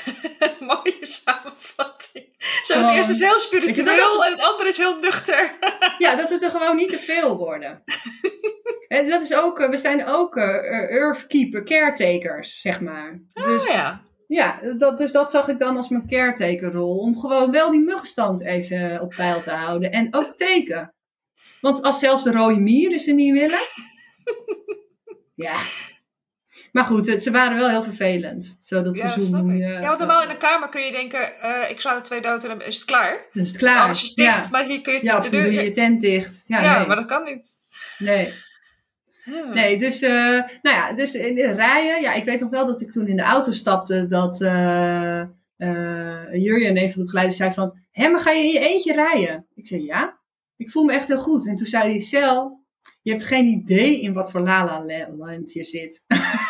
Mooie samenvatting. Zo, het eerste is heel spiritueel je, het... en het andere is heel nuchter. Ja, dat het er gewoon niet te veel worden. En dat is ook, we zijn ook uh, earthkeeper, caretakers, zeg maar. Dus, oh ja. Ja, dat, dus dat zag ik dan als mijn caretakerrol. Om gewoon wel die muggenstand even op peil te houden. En ook teken. Want als zelfs de rode mieren ze niet willen. Ja. Maar goed, het, ze waren wel heel vervelend. Zo dat ja, gezoem. Uh, ja, want normaal in een kamer kun je denken, uh, ik sla er twee dood en dan is het klaar. Dan is het klaar. Alles is dicht, ja. maar hier kun je... Ja, of de dan deur, doe je je tent dicht. Ja, ja nee. maar dat kan niet. Nee. Hmm. Nee, dus, uh, nou ja, dus in de rijden. Ja, ik weet nog wel dat ik toen in de auto stapte. Dat uh, uh, Jurjen, een van de begeleiders, zei van... Hé, maar ga je in je eentje rijden? Ik zei, ja. Ik voel me echt heel goed. En toen zei hij, Cel, je hebt geen idee in wat voor lala-land je zit.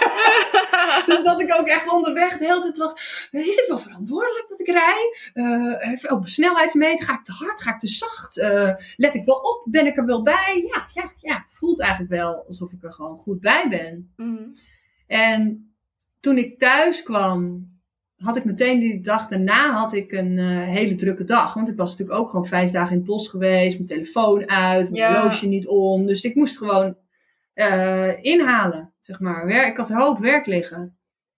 Dus dat ik ook echt onderweg de hele tijd was... Is het wel verantwoordelijk dat ik rij? Uh, op snelheidsmeter, ga ik te hard? Ga ik te zacht? Uh, let ik wel op? Ben ik er wel bij? Ja, ja, ja. Voelt eigenlijk wel alsof ik er gewoon goed bij ben. Mm. En toen ik thuis kwam... had ik meteen die dag daarna had ik een uh, hele drukke dag. Want ik was natuurlijk ook gewoon vijf dagen in het bos geweest. Mijn telefoon uit, mijn ja. horloge niet om. Dus ik moest gewoon uh, inhalen, zeg maar. Ik had een hoop werk liggen.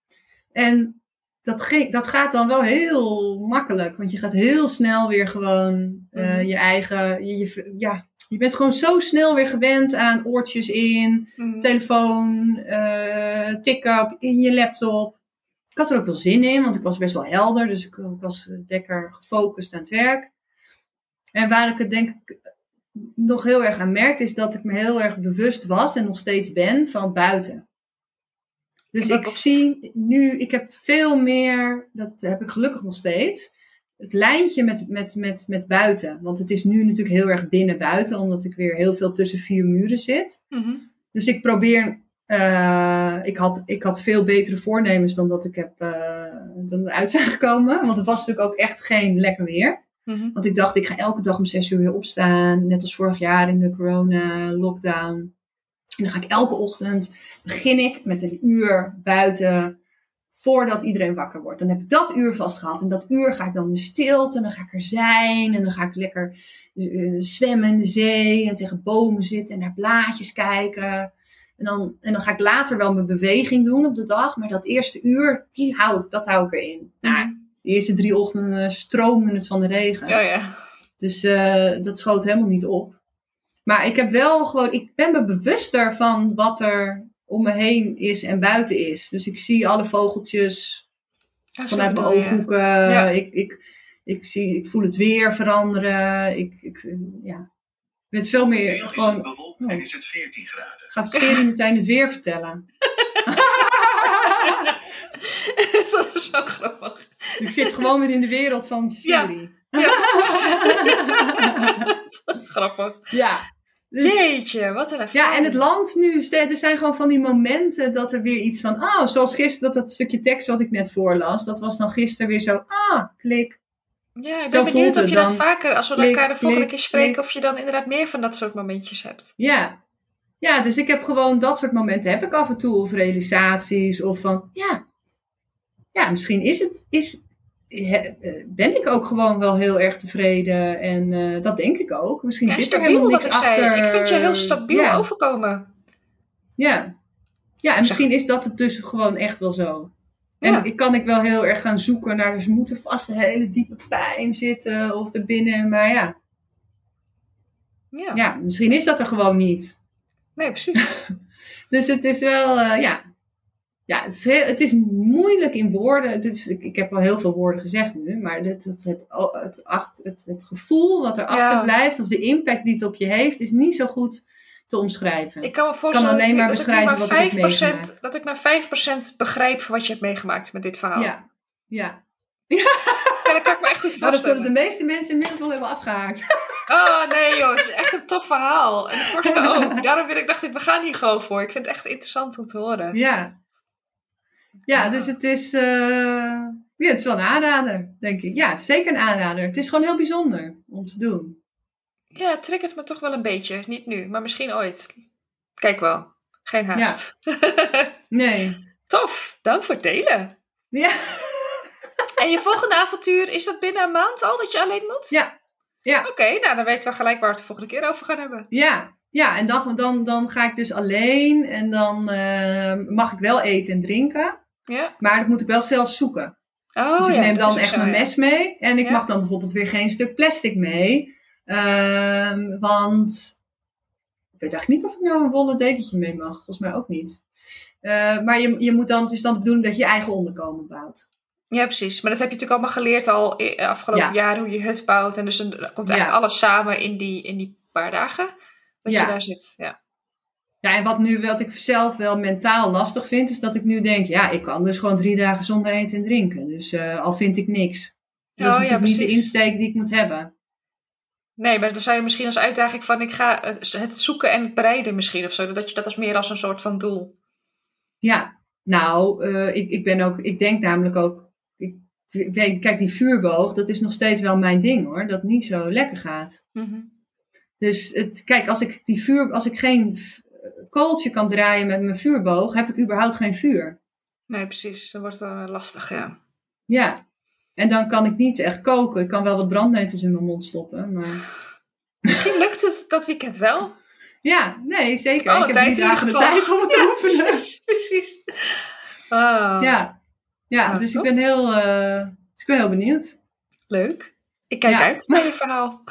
En dat, ging, dat gaat dan wel heel makkelijk. Want je gaat heel snel weer gewoon uh, mm-hmm. je eigen... Je, je, ja, je bent gewoon zo snel weer gewend aan oortjes in, mm-hmm. telefoon, uh, tikken in je laptop. Ik had er ook wel zin in, want ik was best wel helder. Dus ik, ik was lekker gefocust aan het werk. En waar ik het denk ik nog heel erg aan merkte, is dat ik me heel erg bewust was en nog steeds ben van buiten. Dus ik zie nu, ik heb veel meer, dat heb ik gelukkig nog steeds, het lijntje met, met, met, met buiten. Want het is nu natuurlijk heel erg binnen-buiten, omdat ik weer heel veel tussen vier muren zit. Mm-hmm. Dus ik probeer... Uh, ik, had, ik had veel betere voornemens dan dat ik heb uh, dan eruit zijn gekomen. Want het was natuurlijk ook echt geen lekker weer. Mm-hmm. Want ik dacht, ik ga elke dag om zes uur weer opstaan. Net als vorig jaar in de corona-lockdown. En dan ga ik elke ochtend, begin ik met een uur buiten voordat iedereen wakker wordt. Dan heb ik dat uur vast gehad. En dat uur ga ik dan in stilte. En dan ga ik er zijn. En dan ga ik lekker uh, zwemmen in de zee. En tegen bomen zitten en naar blaadjes kijken. En dan, en dan ga ik later wel mijn beweging doen op de dag. Maar dat eerste uur, die hou ik, dat hou ik erin. Mhm. Nou, de eerste drie ochtenden stroomde het van de regen. Ja, ja. Dus uh, dat schoot helemaal niet op. Maar ik heb wel gewoon, ik ben me bewuster van wat er om me heen is en buiten is. Dus ik zie alle vogeltjes Ja, vanuit mijn zo bedoel je. ooghoeken. Ja. Ik, ik, ik, zie, ik voel het weer veranderen. Ik, ik, ja. Ik ben veel meer Deel is het gewoon... bewolkt Oh, en is het veertien graden. ga Siri meteen het weer vertellen. Dat is ook grappig. Ik zit gewoon weer in de wereld van Siri. Ja, precies. Grappig. Ja. Dus, Jeetje, wat een ervaring. ja, en het land nu, er zijn gewoon van die momenten dat er weer iets van, oh, zoals gisteren, dat, dat stukje tekst wat ik net voorlas, dat was dan gisteren weer zo, ah, klik. Ja, ik Zo ben benieuwd voelt of het je dat dan. vaker, als we Klik, elkaar de volgende klik, keer spreken, klik. of je dan inderdaad meer van dat soort momentjes hebt. Ja. Ja, dus ik heb gewoon dat soort momenten heb ik af en toe, of realisaties, of van, ja, ja, misschien is het, is, he, ben ik ook gewoon wel heel erg tevreden en uh, dat denk ik ook. Misschien Ja, zit er stabiel, helemaal wat niks ik zei. achter. Ik vind je heel stabiel ja. overkomen. Ja. Ja, en misschien is dat het dus gewoon echt wel zo. En Ja. ik kan ik wel heel erg gaan zoeken naar, dus moet er vast een hele diepe pijn zitten of erbinnen, maar ja. Ja. Ja, misschien is dat er gewoon niet. Nee, precies. Dus het is wel, uh, ja. Ja, het is, heel, het is moeilijk in woorden. Dit is, ik, ik heb al heel veel woorden gezegd nu, maar dit, het, het, het, het, het, het gevoel wat erachter Ja. blijft, of de impact die het op je heeft, is niet zo goed te omschrijven. Ik kan me voorstellen kan alleen maar dat beschrijven ik wat maar ik heb vijf procent, meegemaakt. dat ik maar vijf procent begrijp van wat je hebt meegemaakt met dit verhaal. Ja, ja. Ja, dat kan ik me echt goed Maar dat zullen voorstellen. de meeste mensen inmiddels wel hebben afgehaakt. Oh nee joh, het is echt een tof verhaal. En de vorige ook. Daarom wil ik, dacht ik, we gaan hier gewoon voor. Ik vind het echt interessant om te horen. Ja. Ja, dus het is, uh, ja, het is wel een aanrader, denk ik. Ja, het is zeker een aanrader. Het is gewoon heel bijzonder om te doen. Ja, het triggert me toch wel een beetje. Niet nu, maar misschien ooit. Kijk wel. Geen haast. Ja. Nee. Tof, dank voor het delen. Ja. En je volgende avontuur, is dat binnen een maand al dat je alleen moet? Ja. Ja. Oké, okay, nou dan weten we gelijk waar we het de volgende keer over gaan hebben. Ja, ja en dan, dan, dan ga ik dus alleen en dan uh, mag ik wel eten en drinken. Ja. Maar dat moet ik wel zelf zoeken. Oh, dus ik ja, neem dan echt zo, mijn ja. mes mee. En ik ja. mag dan bijvoorbeeld weer geen stuk plastic mee. Uh, want ik weet eigenlijk niet of ik nou een wollen dekentje mee mag. Volgens mij ook niet. Uh, maar je, je moet dan, het is dan de bedoeling dat je je eigen onderkomen bouwt. Ja, precies. Maar dat heb je natuurlijk allemaal geleerd al de afgelopen ja. jaren, hoe je hut bouwt. En dus dan komt eigenlijk ja. alles samen in die, in die paar dagen dat ja. je daar zit. Ja. Ja, en wat nu wat ik zelf wel mentaal lastig vind, is dat ik nu denk, ja, ik kan dus gewoon drie dagen zonder eten en drinken. Dus uh, al vind ik niks. Dat oh, is natuurlijk ja, niet de insteek die ik moet hebben. Nee, maar dan zou je misschien als uitdaging van, ik ga het zoeken en het bereiden misschien of zo. Dat je dat als meer als een soort van doel. Ja, nou, uh, ik, ik ben ook, ik denk namelijk ook, ik weet, kijk, die vuurboog, dat is nog steeds wel mijn ding hoor, dat niet zo lekker gaat. Mm-hmm. Dus het, kijk, als ik die vuur, als ik geen kooltje kan draaien met mijn vuurboog, heb ik überhaupt geen vuur. Nee, precies. Dat wordt dan lastig, ja. Ja. En dan kan ik niet echt koken. Ik kan wel wat brandnetels in mijn mond stoppen, maar... Misschien lukt het dat weekend wel. Ja, nee, zeker. Alle ik heb drie dagen de tijd om het te ja, oefenen. Precies, precies. Oh. Ja, ja oh, dus ik ben, heel, uh, ik ben heel benieuwd. Leuk. Ik kijk ja. uit naar je verhaal.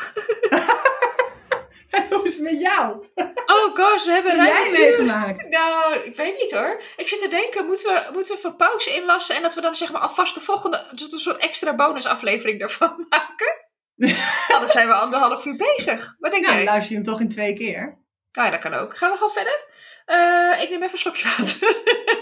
Hoe is het met jou? Oh gosh, we hebben ruim jij meegemaakt? Nou, ik weet niet hoor. Ik zit te denken, moeten we, moeten we even pauze inlassen en dat we dan zeg maar alvast de volgende, dus een soort extra bonusaflevering daarvan maken? Anders zijn we anderhalf uur bezig. Wat denk nou, jij? Dan luister je hem toch in twee keer? Ah, ja, dat kan ook. Gaan we gewoon verder? Uh, ik neem even een slokje water.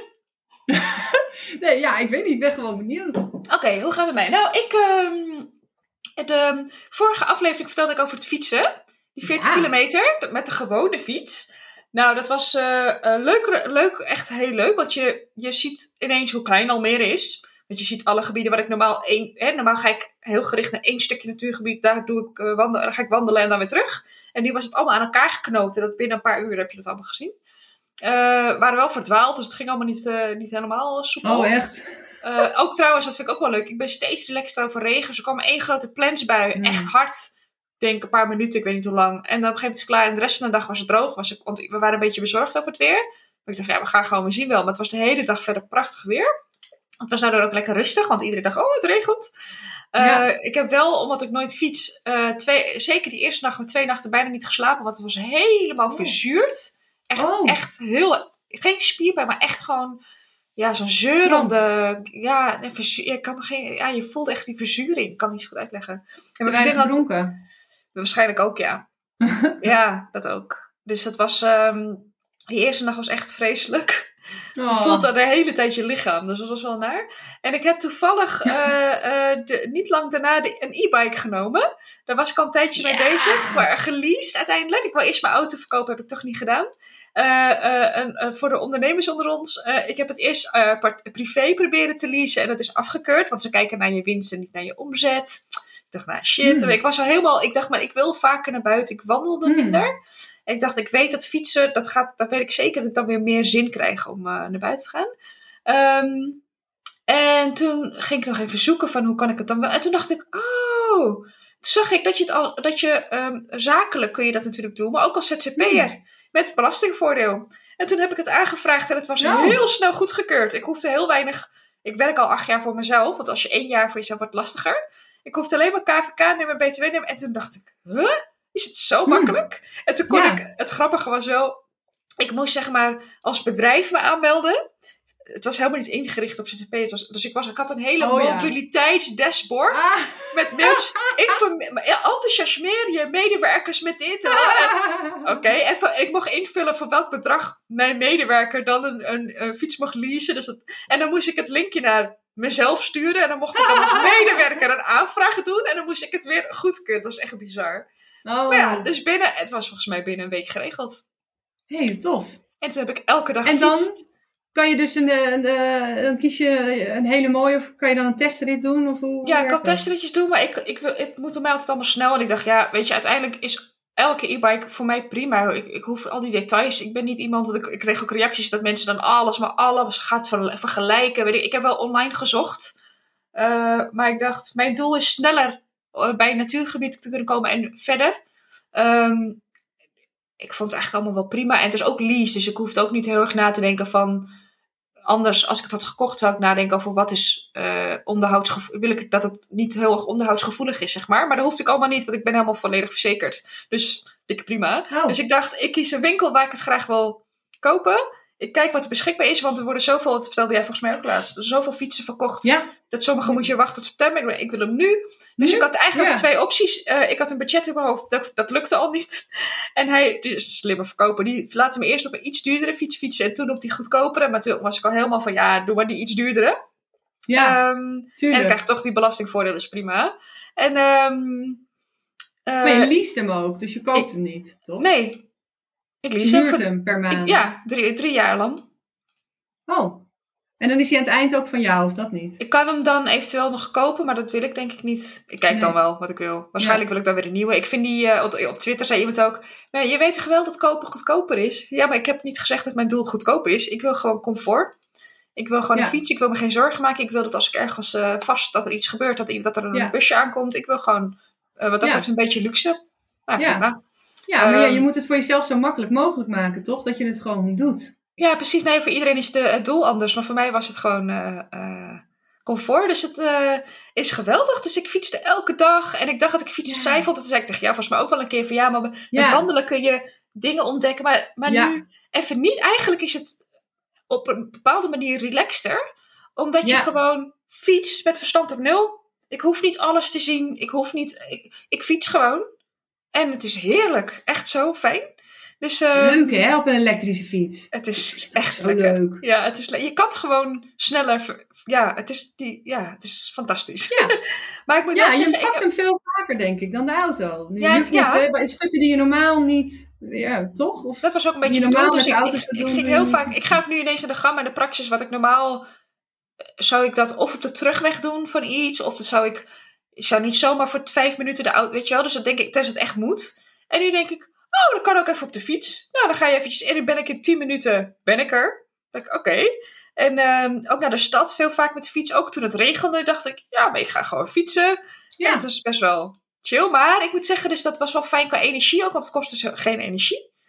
Nee, ja, ik weet niet. Ik ben gewoon benieuwd. Oké, okay, hoe gaan we mee? Nou, ik... Um, de vorige aflevering vertelde ik over het fietsen. Die veertig ja. kilometer met de gewone fiets. Nou, dat was uh, uh, leuk, leuk, echt heel leuk. Want je, je ziet ineens hoe klein Almere is. Want je ziet alle gebieden waar ik normaal... Één, hè, normaal ga ik heel gericht naar één stukje natuurgebied. Daar, doe ik, uh, wandel, daar ga ik wandelen en dan weer terug. En nu was het allemaal aan elkaar geknoot. En dat binnen een paar uur heb je dat allemaal gezien. Uh, we waren wel verdwaald, dus het ging allemaal niet, uh, niet helemaal soepel. Oh, echt? Uh, ook trouwens, dat vind ik ook wel leuk. Ik ben steeds relaxed over regen. Dus er kwam één grote plensbui. Mm. Echt hard. Ik denk een paar minuten, ik weet niet hoe lang. En dan op een gegeven moment is het klaar. En de rest van de dag was het droog. Was ik, want we waren een beetje bezorgd over het weer. Ik dacht, ja, we gaan gewoon weer zien wel. Maar het was de hele dag verder prachtig weer. Het was daardoor ook lekker rustig, want iedereen dacht, oh, het regent. Uh, ja. Ik heb wel, omdat ik nooit fiets, uh, twee, zeker die eerste nacht met twee nachten bijna niet geslapen. Want het was helemaal oh. verzuurd. Echt, oh. echt heel, geen spierpijn, maar echt gewoon, ja, zo'n zeurende, ja, verzu- je, kan geen, ja, je voelde echt die verzuring. Ik kan niet zo goed uitleggen. En we hebben gedronken? Had, waarschijnlijk ook, ja. Ja, dat ook. Dus het was, um, die eerste nacht was echt vreselijk. Oh. Je voelt dan de hele tijd je lichaam, dus dat was wel naar. En ik heb toevallig uh, uh, de, niet lang daarna de, een e-bike genomen. Daar was ik al een tijdje yeah. mee bezig, maar geleased uiteindelijk. Ik wil eerst mijn auto verkopen, heb ik toch niet gedaan. Uh, uh, uh, uh, voor de ondernemers onder ons, uh, ik heb het eerst uh, part- privé proberen te leasen en dat is afgekeurd, want ze kijken naar je winst en niet naar je omzet. Ik dacht, nou shit, hmm. ik was al helemaal, ik dacht, maar ik wil vaker naar buiten, ik wandelde hmm. minder. En ik dacht, ik weet dat fietsen, dat gaat, dat weet ik zeker dat ik dan weer meer zin krijg om uh, naar buiten te gaan. Um, en toen ging ik nog even zoeken van hoe kan ik het dan wel. En toen dacht ik, oh, toen zag ik dat je het al, dat je um, zakelijk kun je dat natuurlijk doen, maar ook als Z Z P'er hmm. met het belastingvoordeel. En toen heb ik het aangevraagd en het was oh. heel snel goedgekeurd. Ik hoefde heel weinig, ik werk al acht jaar voor mezelf, want als je één jaar voor jezelf wordt lastiger. Ik hoefde alleen maar K V K-nummer, B T W-nummer en toen dacht ik, huh? Is het zo makkelijk? Hmm. En toen kon ja. ik, het grappige was wel, ik moest zeg maar als bedrijf me aanmelden. Het was helemaal niet ingericht op Z Z P. Het was, dus ik, was, ik had een hele oh, mobiliteitsdashboard ah. met mails. Informe- ja, enthousiasmeer je medewerkers met dit. Ah. Oké, okay, even, ik mocht invullen voor welk bedrag mijn medewerker dan een, een, een fiets mocht leasen. Dus dat, en dan moest ik het linkje naar mezelf sturen. En dan mocht ik dan als medewerker een aanvraag doen. En dan moest ik het weer goedkeuren. Dat was echt bizar. Oh. Maar ja, dus binnen, het was volgens mij binnen een week geregeld. Hé, hey, tof. En toen heb ik elke dag en gefietst. Dan kan je dus een, een, een, dan kies je een hele mooie, of kan je dan een testrit doen? Of hoe, ja, ik kan testritjes doen, maar ik, ik wil, het moet bij mij altijd allemaal snel. En ik dacht, ja, weet je, uiteindelijk is elke e-bike voor mij prima. Ik, ik hoef al die details. Ik ben niet iemand, want ik, ik kreeg ook reacties dat mensen dan alles, maar alles gaat ver, vergelijken. Weet ik, ik heb wel online gezocht. Uh, maar ik dacht, mijn doel is sneller bij een natuurgebied te kunnen komen en verder. Um, ik vond het eigenlijk allemaal wel prima. En het is ook lease, dus ik hoefde ook niet heel erg na te denken van. Anders, als ik het had gekocht, zou ik nadenken over wat is uh, onderhoudsgevoelig. Wil ik dat het niet heel erg onderhoudsgevoelig is, zeg maar. Maar dat hoefde ik allemaal niet, want ik ben helemaal volledig verzekerd. Dus dikke prima. Oh. Dus ik dacht, ik kies een winkel waar ik het graag wil kopen. Ik kijk wat er beschikbaar is, want er worden zoveel, dat vertelde jij volgens mij ook laatst, er zoveel fietsen verkocht. Ja. Dat sommige moet je wachten tot september. Ik wil hem nu. Dus nu? Ik had eigenlijk ja. twee opties. Uh, ik had een budget in mijn hoofd. Dat, dat lukte al niet. En hij, dus een slimme verkoper, die laat me eerst op een iets duurdere fiets fietsen. En toen op die goedkopere. Maar toen was ik al helemaal van, ja, doe maar die iets duurdere. Ja, um, tuurlijk. En dan krijg je toch die belastingvoordeel, is prima. En, um, uh, maar je leest hem ook, dus je koopt ik, hem niet, toch? Nee. Ik lease hem. Je huurt hem per maand? Ik, ja, drie, drie jaar lang. Oh. En dan is hij aan het eind ook van jou, of dat niet? Ik kan hem dan eventueel nog kopen, maar dat wil ik denk ik niet. Ik kijk nee. dan wel wat ik wil. Waarschijnlijk ja. wil ik dan weer een nieuwe. Ik vind die, uh, op Twitter zei iemand ook, je weet toch wel dat kopen goedkoper is? Ja, maar ik heb niet gezegd dat mijn doel goedkoop is. Ik wil gewoon comfort. Ik wil gewoon ja. een fiets. Ik wil me geen zorgen maken. Ik wil dat als ik ergens uh, vast, dat er iets gebeurt, dat, dat er een ja. busje aankomt. Ik wil gewoon, uh, wat dat betreft, ja. een beetje luxe. Nou, ja. prima. Ja, maar um, ja, je moet het voor jezelf zo makkelijk mogelijk maken, toch? Dat je het gewoon doet. Ja, precies. Nee, voor iedereen is de, het doel anders. Maar voor mij was het gewoon uh, uh, comfort. Dus het uh, is geweldig. Dus ik fietste elke dag. En ik dacht dat ik fietsen ja. saai vond. En toen zei ik tegen jou volgens mij ook wel een keer van ja, maar met ja. wandelen kun je dingen ontdekken. Maar, maar ja. nu even niet. Eigenlijk is het op een bepaalde manier relaxter. Omdat ja. je gewoon fietst met verstand op nul. Ik hoef niet alles te zien. Ik hoef niet... Ik, ik fiets gewoon. En het is heerlijk. Echt zo fijn. Dus, uh, het is leuk hè, op een elektrische fiets. Het is, is echt zo lekker. leuk. Ja, het is le- je kan gewoon sneller... Ja, het is, die, ja, het is fantastisch. Ja, maar ik moet ja wel zeggen, je pakt ik, hem veel vaker denk ik dan de auto. Nu, ja, je ja. Bij stukken die je normaal niet... Ja, toch? Of dat was ook een beetje normaal bedoeld. Dus met ik, auto's ik, ik, ging heel vaak... Ik ga ook nu ineens naar de gram en de praxis. Wat ik normaal... Zou ik dat of op de terugweg doen van iets. Of dat zou ik... Ik zou niet zomaar voor vijf minuten de auto... Weet je wel? Dus dat denk ik, tenzij het echt moet. En nu denk ik... Oh, dat kan ook even op de fiets. Nou, dan ga je eventjes... En dan ben ik in tien minuten... Ben ik er. Dan denk ik, oké. Okay. En um, ook naar de stad. Veel vaak met de fiets. Ook toen het regende dacht ik... Ja, maar ik ga gewoon fietsen. Ja. En het is best wel chill. Maar ik moet zeggen, dus dat was wel fijn qua energie ook. Want het kost dus geen energie.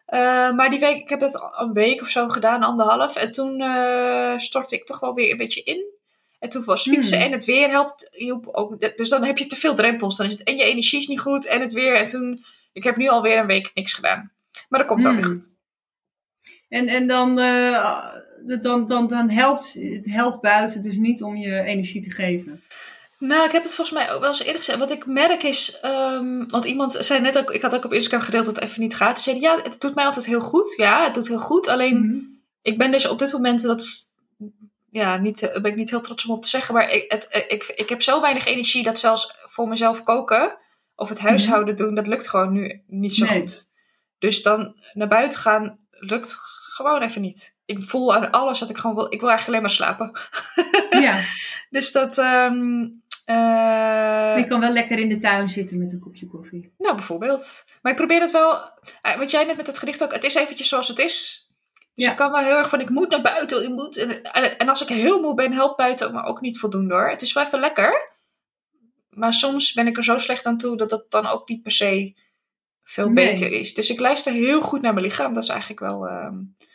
Uh, maar die week, ik heb het een week of zo gedaan, anderhalf. En toen uh, stortte ik toch wel weer een beetje in. En toen was fietsen hmm. en het weer helpt, hielp ook. Dus dan heb je te veel drempels. Dan is het en je energie is niet goed en het weer. En toen, ik heb nu alweer een week niks gedaan. Maar dat komt hmm. wel weer goed. En, en dan, uh, dan, dan, dan helpt het helpt buiten dus niet om je energie te geven. Nou, ik heb het volgens mij ook wel eens eerder gezegd. Wat ik merk is, um, want iemand zei net ook, ik had ook op Instagram gedeeld dat het even niet gaat. Ze zeiden, ja, het doet mij altijd heel goed. Ja, het doet heel goed. Alleen, mm-hmm. ik ben dus op dit moment, dat is, ja, niet, daar ben ik niet heel trots om op te zeggen. Maar ik, het, ik, ik heb zo weinig energie dat zelfs voor mezelf koken of het huishouden mm-hmm. doen, dat lukt gewoon nu niet zo nee. goed. Dus dan naar buiten gaan, lukt gewoon even niet. Ik voel aan alles dat ik gewoon wil, ik wil eigenlijk alleen maar slapen. Ja. Dus dat... Um, Uh, je kan wel lekker in de tuin zitten met een kopje koffie. Nou, bijvoorbeeld. Maar ik probeer het wel... Uh, wat jij net met het gedicht ook... Het is eventjes zoals het is. Dus ja. ik kan wel heel erg van... Ik moet naar buiten. Ik moet, en, en als ik heel moe ben, helpt buiten maar ook niet voldoende hoor. Het is wel even lekker. Maar soms ben ik er zo slecht aan toe... dat dat dan ook niet per se veel nee. beter is. Dus ik luister heel goed naar mijn lichaam. Dat is eigenlijk wel... Uh,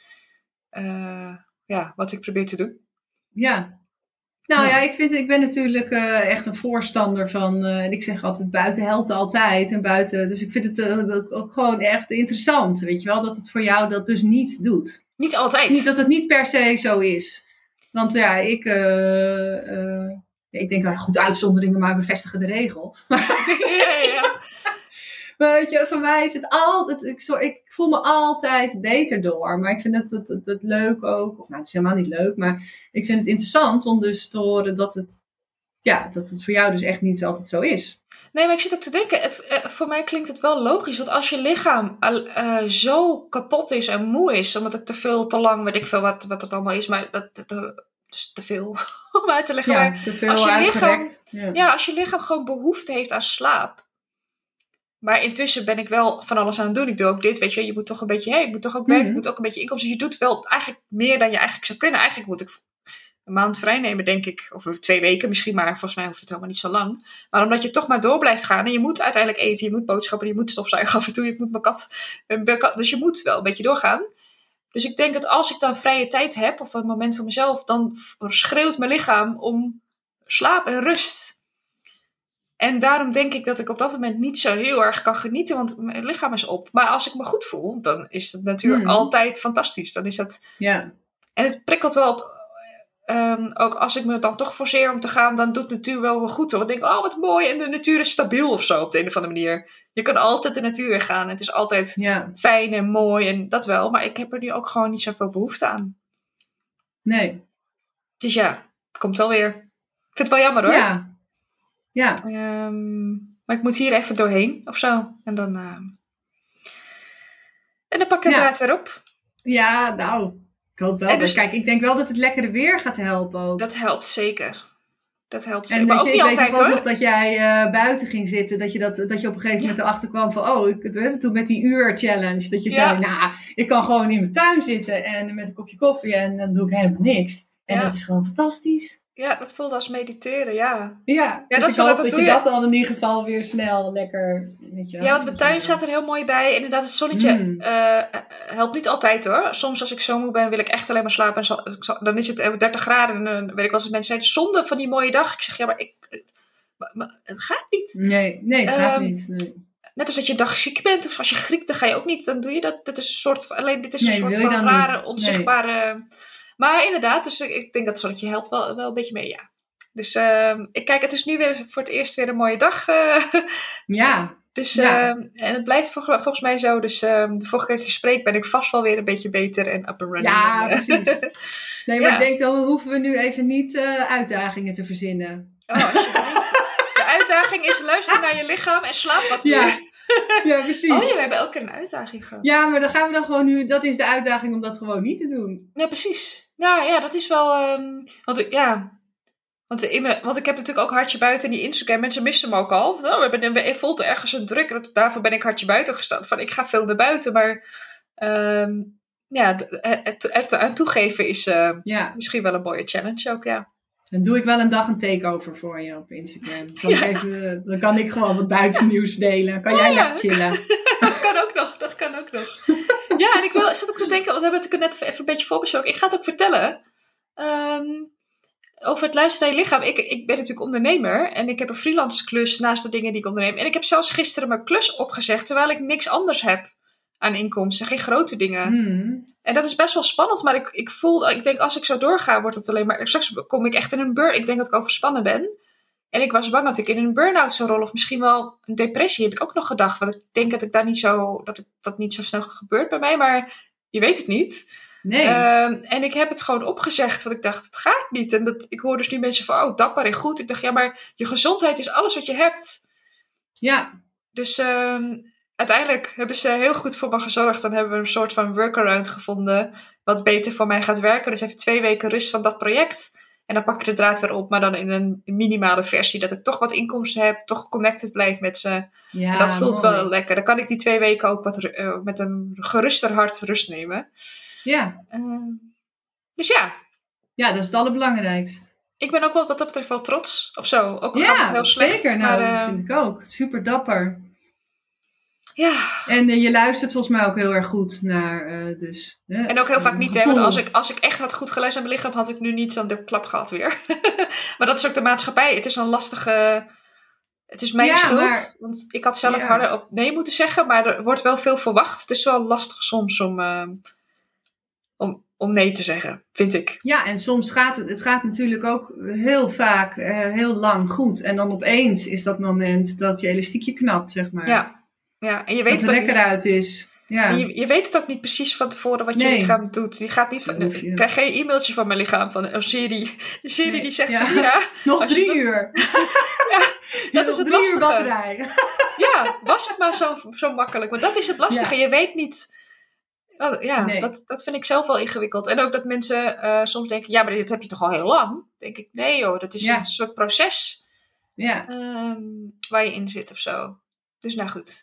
uh, ja, wat ik probeer te doen. Ja. Nou ja, ja ik, vind, ik ben natuurlijk uh, echt een voorstander van, uh, ik zeg altijd buiten helpt altijd en buiten, dus ik vind het uh, ook gewoon echt interessant, weet je wel, dat het voor jou dat dus niet doet. Niet altijd. Niet dat het niet per se zo is. Want ja, ik, uh, uh, ik denk, uh, goed, uitzonderingen maar bevestigen de regel. ja, ja. Maar weet je, voor mij is het altijd, ik, zo, ik voel me altijd beter door. Maar ik vind het, het, het, het leuk ook, of nou, het is helemaal niet leuk, maar ik vind het interessant om dus te horen dat het, ja, dat het voor jou dus echt niet altijd zo is. Nee, maar ik zit ook te denken, het, uh, voor mij klinkt het wel logisch. Want als je lichaam uh, zo kapot is en moe is, omdat ik te veel, te lang, weet ik veel wat, wat het allemaal is, maar dat, dat, dat is te veel om uit te leggen. Ja, maar te veel uitgerekt. Ja. ja, als je lichaam gewoon behoefte heeft aan slaap. Maar intussen ben ik wel van alles aan het doen. Ik doe ook dit, weet je. Je moet toch een beetje, hey, ik moet toch ook werken. Mm-hmm. Je moet ook een beetje inkomsten. Dus je doet wel eigenlijk meer dan je eigenlijk zou kunnen. Eigenlijk moet ik een maand vrij nemen, denk ik. Of twee weken misschien, maar volgens mij hoeft het helemaal niet zo lang. Maar omdat je toch maar door blijft gaan. En je moet uiteindelijk eten, je moet boodschappen, je moet stofzuigen af en toe. Je moet mijn kat, mijn kat. Dus je moet wel een beetje doorgaan. Dus ik denk dat als ik dan vrije tijd heb, of een moment voor mezelf, dan schreeuwt mijn lichaam om slaap en rust. En daarom denk ik dat ik op dat moment niet zo heel erg kan genieten, want mijn lichaam is op. Maar als ik me goed voel, dan is het natuurlijk mm. altijd fantastisch. Dan is het... Ja. En het prikkelt wel op. Um, ook als ik me dan toch forceer om te gaan, dan doet de natuur wel wel goed. Hoor. Dan denk ik, oh wat mooi. En de natuur is stabiel of zo op de een of andere manier. Je kan altijd de natuur in gaan. Het is altijd ja. fijn en mooi en dat wel. Maar ik heb er nu ook gewoon niet zoveel behoefte aan. Nee. Dus ja, komt wel weer. Ik vind het wel jammer hoor. Ja. Ja. Um, maar ik moet hier even doorheen of zo. En dan, uh... en dan pak ik het ja. draad weer op. Ja, nou, ik hoop wel. Dus... Kijk, ik denk wel dat het lekkere weer gaat helpen ook. Dat helpt zeker. Dat helpt en zeker. Maar ook je, niet altijd weet hoor. ook nog dat jij uh, buiten ging zitten. Dat je, dat, dat je op een gegeven moment ja. erachter kwam van... Oh, ik, toen met die uur challenge. Dat je ja. zei, nou, ik kan gewoon in mijn tuin zitten. En met een kopje koffie. En dan doe ik helemaal niks. En ja. dat is gewoon fantastisch. Ja, dat voelt als mediteren, ja. Ja, ja dus dat ik hoop dat, dat je, je dat dan in ieder geval weer snel lekker... Weet je, ja, want mijn tuin staat er heel mooi bij. Inderdaad, het zonnetje mm. uh, helpt niet altijd hoor. Soms als ik zo moe ben, wil ik echt alleen maar slapen. En zal, dan is het dertig graden. En dan weet ik als mensen zeggen, zonde van die mooie dag. Ik zeg, ja, maar, ik, maar, maar het gaat niet. Nee, nee het gaat um, niet. Nee. Net als dat je een dag ziek bent. Of als je griekt, dan ga je ook niet. Dan doe je dat. Dat is een soort van, alleen dit is nee, een soort van rare, niet. onzichtbare... Nee. Maar inderdaad, dus ik denk dat het zonnetje helpt wel, wel een beetje mee, ja. Dus uh, ik kijk, het is nu weer voor het eerst weer een mooie dag. Uh, ja. Dus, uh, ja. En het blijft vol, volgens mij zo. Dus uh, de vorige keer dat je spreekt ben ik vast wel weer een beetje beter en up and running. Ja, en, uh, precies. Nee, maar ja. ik denk dan hoeven we nu even niet uh, uitdagingen te verzinnen. Oh, de uitdaging is luisteren naar je lichaam en slaap wat ja. meer. Ja, precies. Oh ja, we hebben elke keer een uitdaging gehad. Ja, maar dan gaan we dan gewoon nu... Dat is de uitdaging om dat gewoon niet te doen. Ja, precies. Nou ja, dat is wel... Um, want ja... Want, in me, want ik heb natuurlijk ook Hartje Buiten in die Instagram. Mensen missen me ook al. Oh, we hebben we voelt er ergens een druk. Daarvoor ben ik Hartje Buiten gestaan. Van ik ga veel naar buiten. Maar um, ja, het er aan toegeven is uh, ja. misschien wel een mooie challenge ook, ja. Dan doe ik wel een dag een takeover voor je op Instagram. Zal ja. ik even, dan kan ik gewoon wat buitennieuws delen. Kan oh, jij ja. lekker chillen. Dat kan ook nog. Dat kan ook nog. Ja, zat ik te denken, want we hebben het natuurlijk net even een beetje voorbesproken. Ik ga het ook vertellen. Um, over het luisteren naar je lichaam. Ik, ik ben natuurlijk ondernemer. En ik heb een freelance klus naast de dingen die ik onderneem. En ik heb zelfs gisteren mijn klus opgezegd. Terwijl ik niks anders heb aan inkomsten. Geen grote dingen. Hmm. En dat is best wel spannend. Maar ik, ik voel, ik denk als ik zo doorga, wordt het alleen maar... Straks kom ik echt in een burn. Ik denk dat ik overspannen ben. En ik was bang dat ik in een burn-out zou rollen. Of misschien wel een depressie, heb ik ook nog gedacht. Want ik denk dat ik daar niet zo, dat ik, dat niet zo snel gebeurt bij mij. Maar je weet het niet. Nee. Um, en ik heb het gewoon opgezegd. Want ik dacht, het gaat niet. En dat, ik hoor dus nu mensen van, oh, dapper en goed. Ik dacht, ja, maar je gezondheid is alles wat je hebt. Ja. Dus um, uiteindelijk hebben ze heel goed voor me gezorgd. Dan hebben we een soort van workaround gevonden. Wat beter voor mij gaat werken. Dus even twee weken rust van dat project. En dan pak ik de draad weer op, maar dan in een minimale versie. Dat ik toch wat inkomsten heb, toch connected blijf met ze. Ja, en dat voelt mooi. Wel lekker. Dan kan ik die twee weken ook wat, uh, met een geruster hart rust nemen. Ja. Uh, dus ja. Ja, dat is het allerbelangrijkst. Ik ben ook wel wat dat betreft wel trots. Of zo. Ook al ja, gaat het heel slecht. Zeker. Nou, maar, uh, dat vind ik ook. Super dapper. Ja. En uh, je luistert volgens mij ook heel erg goed naar, uh, dus... Uh, en ook heel vaak niet, hè. Want als ik, als ik echt had goed geluisterd naar mijn lichaam, had ik nu niet zo'n klap gehad weer. Maar dat is ook de maatschappij. Het is een lastige... Het is mijn ja, schuld. Maar, want ik had zelf ja. harder op nee moeten zeggen, maar er wordt wel veel verwacht. Het is wel lastig soms om, uh, om, om nee te zeggen, vind ik. Ja, en soms gaat het... Het gaat natuurlijk ook heel vaak uh, heel lang goed. En dan opeens is dat moment dat je elastiekje knapt, zeg maar. Ja. Ja, en je weet dat het er lekker uit is. Ja. En je, je weet het ook niet precies van tevoren wat je nee. lichaam doet. Die gaat niet van, ik krijg geen e-mailtje van mijn lichaam van een Siri. De Siri nee. die zegt, ja. Samira... Nog drie dat, uur. Ja, dat is het drie lastige. Uur batterij. Ja, was het maar zo, zo makkelijk. Want dat is het lastige. Ja. Je weet niet... Ja, nee. dat, dat vind ik zelf wel ingewikkeld. En ook dat mensen uh, soms denken, ja, maar dit heb je toch al heel lang? Dan denk ik, nee joh, dat is ja. een soort proces ja. um, waar je in zit of zo. Dus nou goed.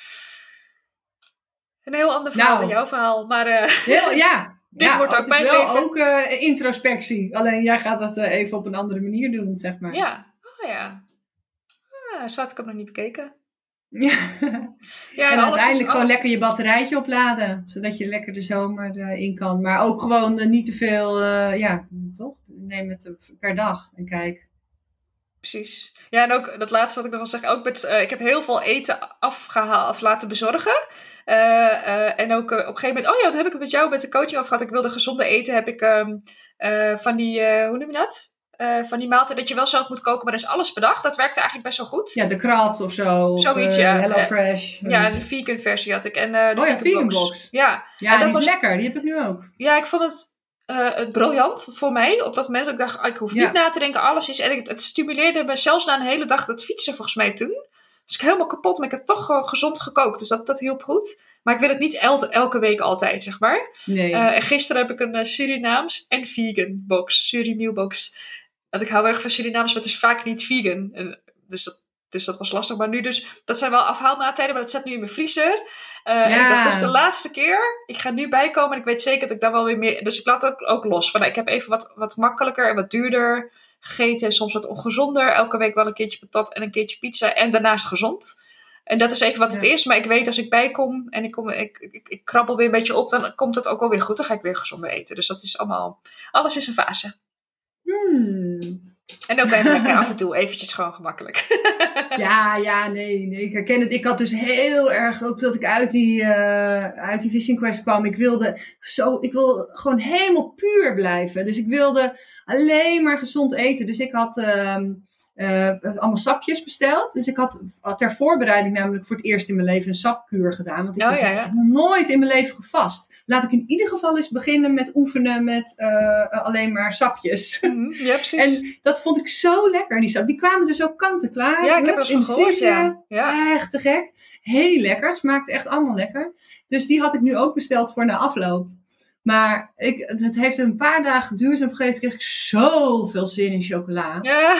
Een heel ander verhaal nou, dan jouw verhaal. Maar uh, heel, ja. dit ja, wordt ook het mijn is wel leven. ook uh, introspectie. Alleen jij gaat dat uh, even op een andere manier doen, zeg maar. Ja, oh ja. Ah, zo had ik hem nog niet bekeken. Ja. Ja, en en uiteindelijk gewoon lekker je batterijtje opladen. Zodat je lekker de zomer uh, in kan. Maar ook gewoon uh, niet te veel, uh, ja, toch? Neem het per dag en kijk. Precies. Ja, en ook dat laatste wat ik nog wil zeggen. Ook met, uh, ik heb heel veel eten afgehaald of laten bezorgen. Uh, uh, en ook uh, op een gegeven moment... Oh ja, dat heb ik met jou met de coaching over gehad. Ik wilde gezonde eten. Heb ik um, uh, van die... Uh, hoe noem je dat? Uh, van die maaltijd dat je wel zelf moet koken. Maar er is alles bedacht. Dat werkte eigenlijk best wel goed. Ja, de Krat of zo. Zoiets, of, uh, ja. Hello Fresh. Uh, ja, de vegan versie had ik. En, uh, de oh ja, vegan box. box. Ja, ja en die dat is was, lekker. Die heb ik nu ook. Ja, ik vond het... Uh, het briljant voor mij. Op dat moment dat ik dacht, oh, ik hoef niet ja. na te denken. Alles is... En het, het stimuleerde me zelfs na een hele dag dat fietsen volgens mij toen. Dus ik helemaal kapot. Maar ik heb toch gewoon gezond gekookt. Dus dat, dat hielp goed. Maar ik wil het niet el- elke week altijd, zeg maar. Nee. Uh, en gisteren heb ik een uh, Surinaams en vegan box. Suri box. Want ik hou erg van Surinaams, maar het is vaak niet vegan. En dus dat... Dus dat was lastig. Maar nu dus, dat zijn wel afhaalmaaltijden, maar dat zit nu in mijn vriezer. Uh, ja. En ik dacht, dat is de laatste keer. Ik ga nu bijkomen en ik weet zeker dat ik daar wel weer meer... Dus ik laat het ook los. Van, nou, ik heb even wat, wat makkelijker en wat duurder gegeten. En soms wat ongezonder. Elke week wel een keertje patat en een keertje pizza. En daarnaast gezond. En dat is even wat ja. het is. Maar ik weet als ik bijkom en ik, kom, ik, ik, ik krabbel weer een beetje op, dan komt het ook wel weer goed. Dan ga ik weer gezonder eten. Dus dat is allemaal... Alles is een fase. Hmm... En ook even lekker af en toe eventjes gewoon gemakkelijk. ja, ja, nee, nee, ik herken het. Ik had dus heel erg ook dat ik uit die, uh, uit die Vision Quest kwam. Ik wilde zo, ik wil gewoon helemaal puur blijven. Dus ik wilde alleen maar gezond eten. Dus ik had uh, uh, allemaal sapjes besteld. Dus ik had, had ter voorbereiding namelijk voor het eerst in mijn leven een sapkuur gedaan. Want ik, oh, dacht, ja, ja. ik heb nog nooit in mijn leven gevast. Laat ik in ieder geval eens beginnen met oefenen met uh, alleen maar sapjes. Mm, ja, precies. En dat vond ik zo lekker, die sap. Die kwamen dus ook kant en klaar. Ja, ik heb er van gehoord, ja. ja. Echt te gek. Heel lekker. Het smaakt echt allemaal lekker. Dus die had ik nu ook besteld voor na afloop. Maar ik, het heeft een paar dagen geduurd. En op een gegeven moment kreeg ik zoveel zin in chocola. Ja.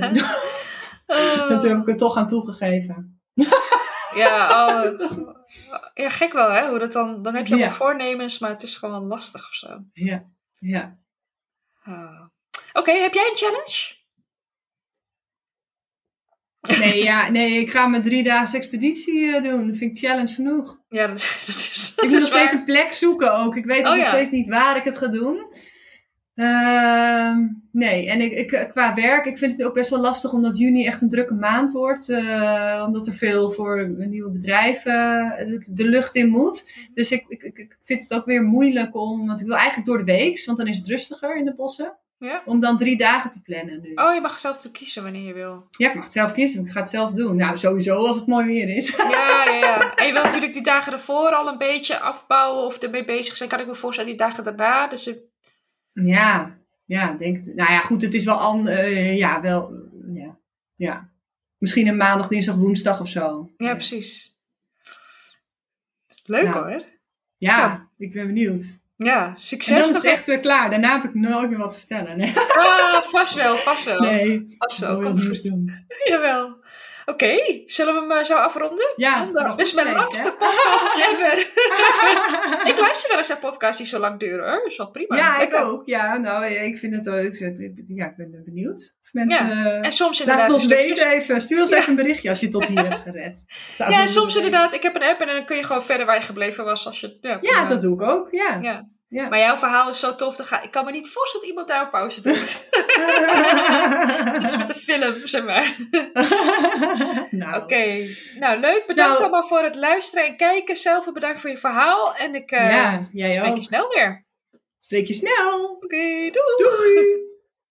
oh. En toen heb ik er toch aan toegegeven. ja, oh. ja, gek wel hè. Hoe dat dan, dan heb je allemaal ja. voornemens, maar het is gewoon lastig of zo. Ja, ja. Oh. Oké, okay, heb jij een challenge? Nee, ja, nee, ik ga mijn driedaagse expeditie uh, doen. Dat vind ik challenge genoeg. Ja, dat, dat is dat Ik moet is nog steeds waar. een plek zoeken ook. Ik weet Oh, ook nog ja. steeds niet waar ik het ga doen. Uh, nee, en ik, ik, qua werk, ik vind het ook best wel lastig omdat juni echt een drukke maand wordt. Uh, omdat er veel voor nieuwe bedrijven de, de lucht in moet. Dus ik, ik, ik vind het ook weer moeilijk om, want ik wil eigenlijk door de week, want dan is het rustiger in de bossen. Ja? Om dan drie dagen te plannen nu. Oh, je mag zelf te kiezen wanneer je wil. Ja, ik mag het zelf kiezen, want ik ga het zelf doen. Nou, sowieso als het mooi weer is. Ja, ja, ja. En je wilt natuurlijk die dagen ervoor al een beetje afbouwen of ermee bezig zijn. Kan ik me voorstellen, die dagen daarna. Dus ik... Ja, ja, denk. Nou ja, goed, het is wel an, uh, ja, wel, ja, ja. Misschien een maandag, dinsdag, woensdag of zo. Ja, ja. precies. Leuk ja. hoor. Ja, ja, ik ben benieuwd. Ja, succes. En dan is het nog echt weer klaar. Daarna heb ik nooit meer wat te vertellen. Nee. Ah, vast wel, vast wel. Nee, vast wel. ik wil Komt nieuws goed. doen. Jawel. Oké, okay. Zullen we hem uh, zo afronden? Ja, dat is mijn geweest, langste hè? podcast ever. Ik luister wel eens naar podcasts die zo lang duren hoor. Dat is wel prima. Ja, Lekker. ik ook. Ja, nou, ik vind het ook. Ja, ik ben benieuwd. Of mensen, ja. En soms laat inderdaad. het ons stukjes... weten even. Stuur ons ja. even een berichtje als je tot hier hebt gered. Ja, soms inderdaad. Ik heb een app en dan kun je gewoon verder waar je gebleven was. Als je, ja, ja dat doe ik ook. Ja. ja. Ja. Maar jouw verhaal is zo tof. Dan ga... Ik kan me niet voorstellen dat iemand daar een pauze doet. Iets met de film, zeg maar. Nou. Oké. Okay. Nou, leuk. Bedankt nou, allemaal voor het luisteren en kijken. Zelf bedankt voor je verhaal. En ik uh, ja, jij spreek ook. je snel weer. Spreek je snel. Oké, okay, doei. Doei.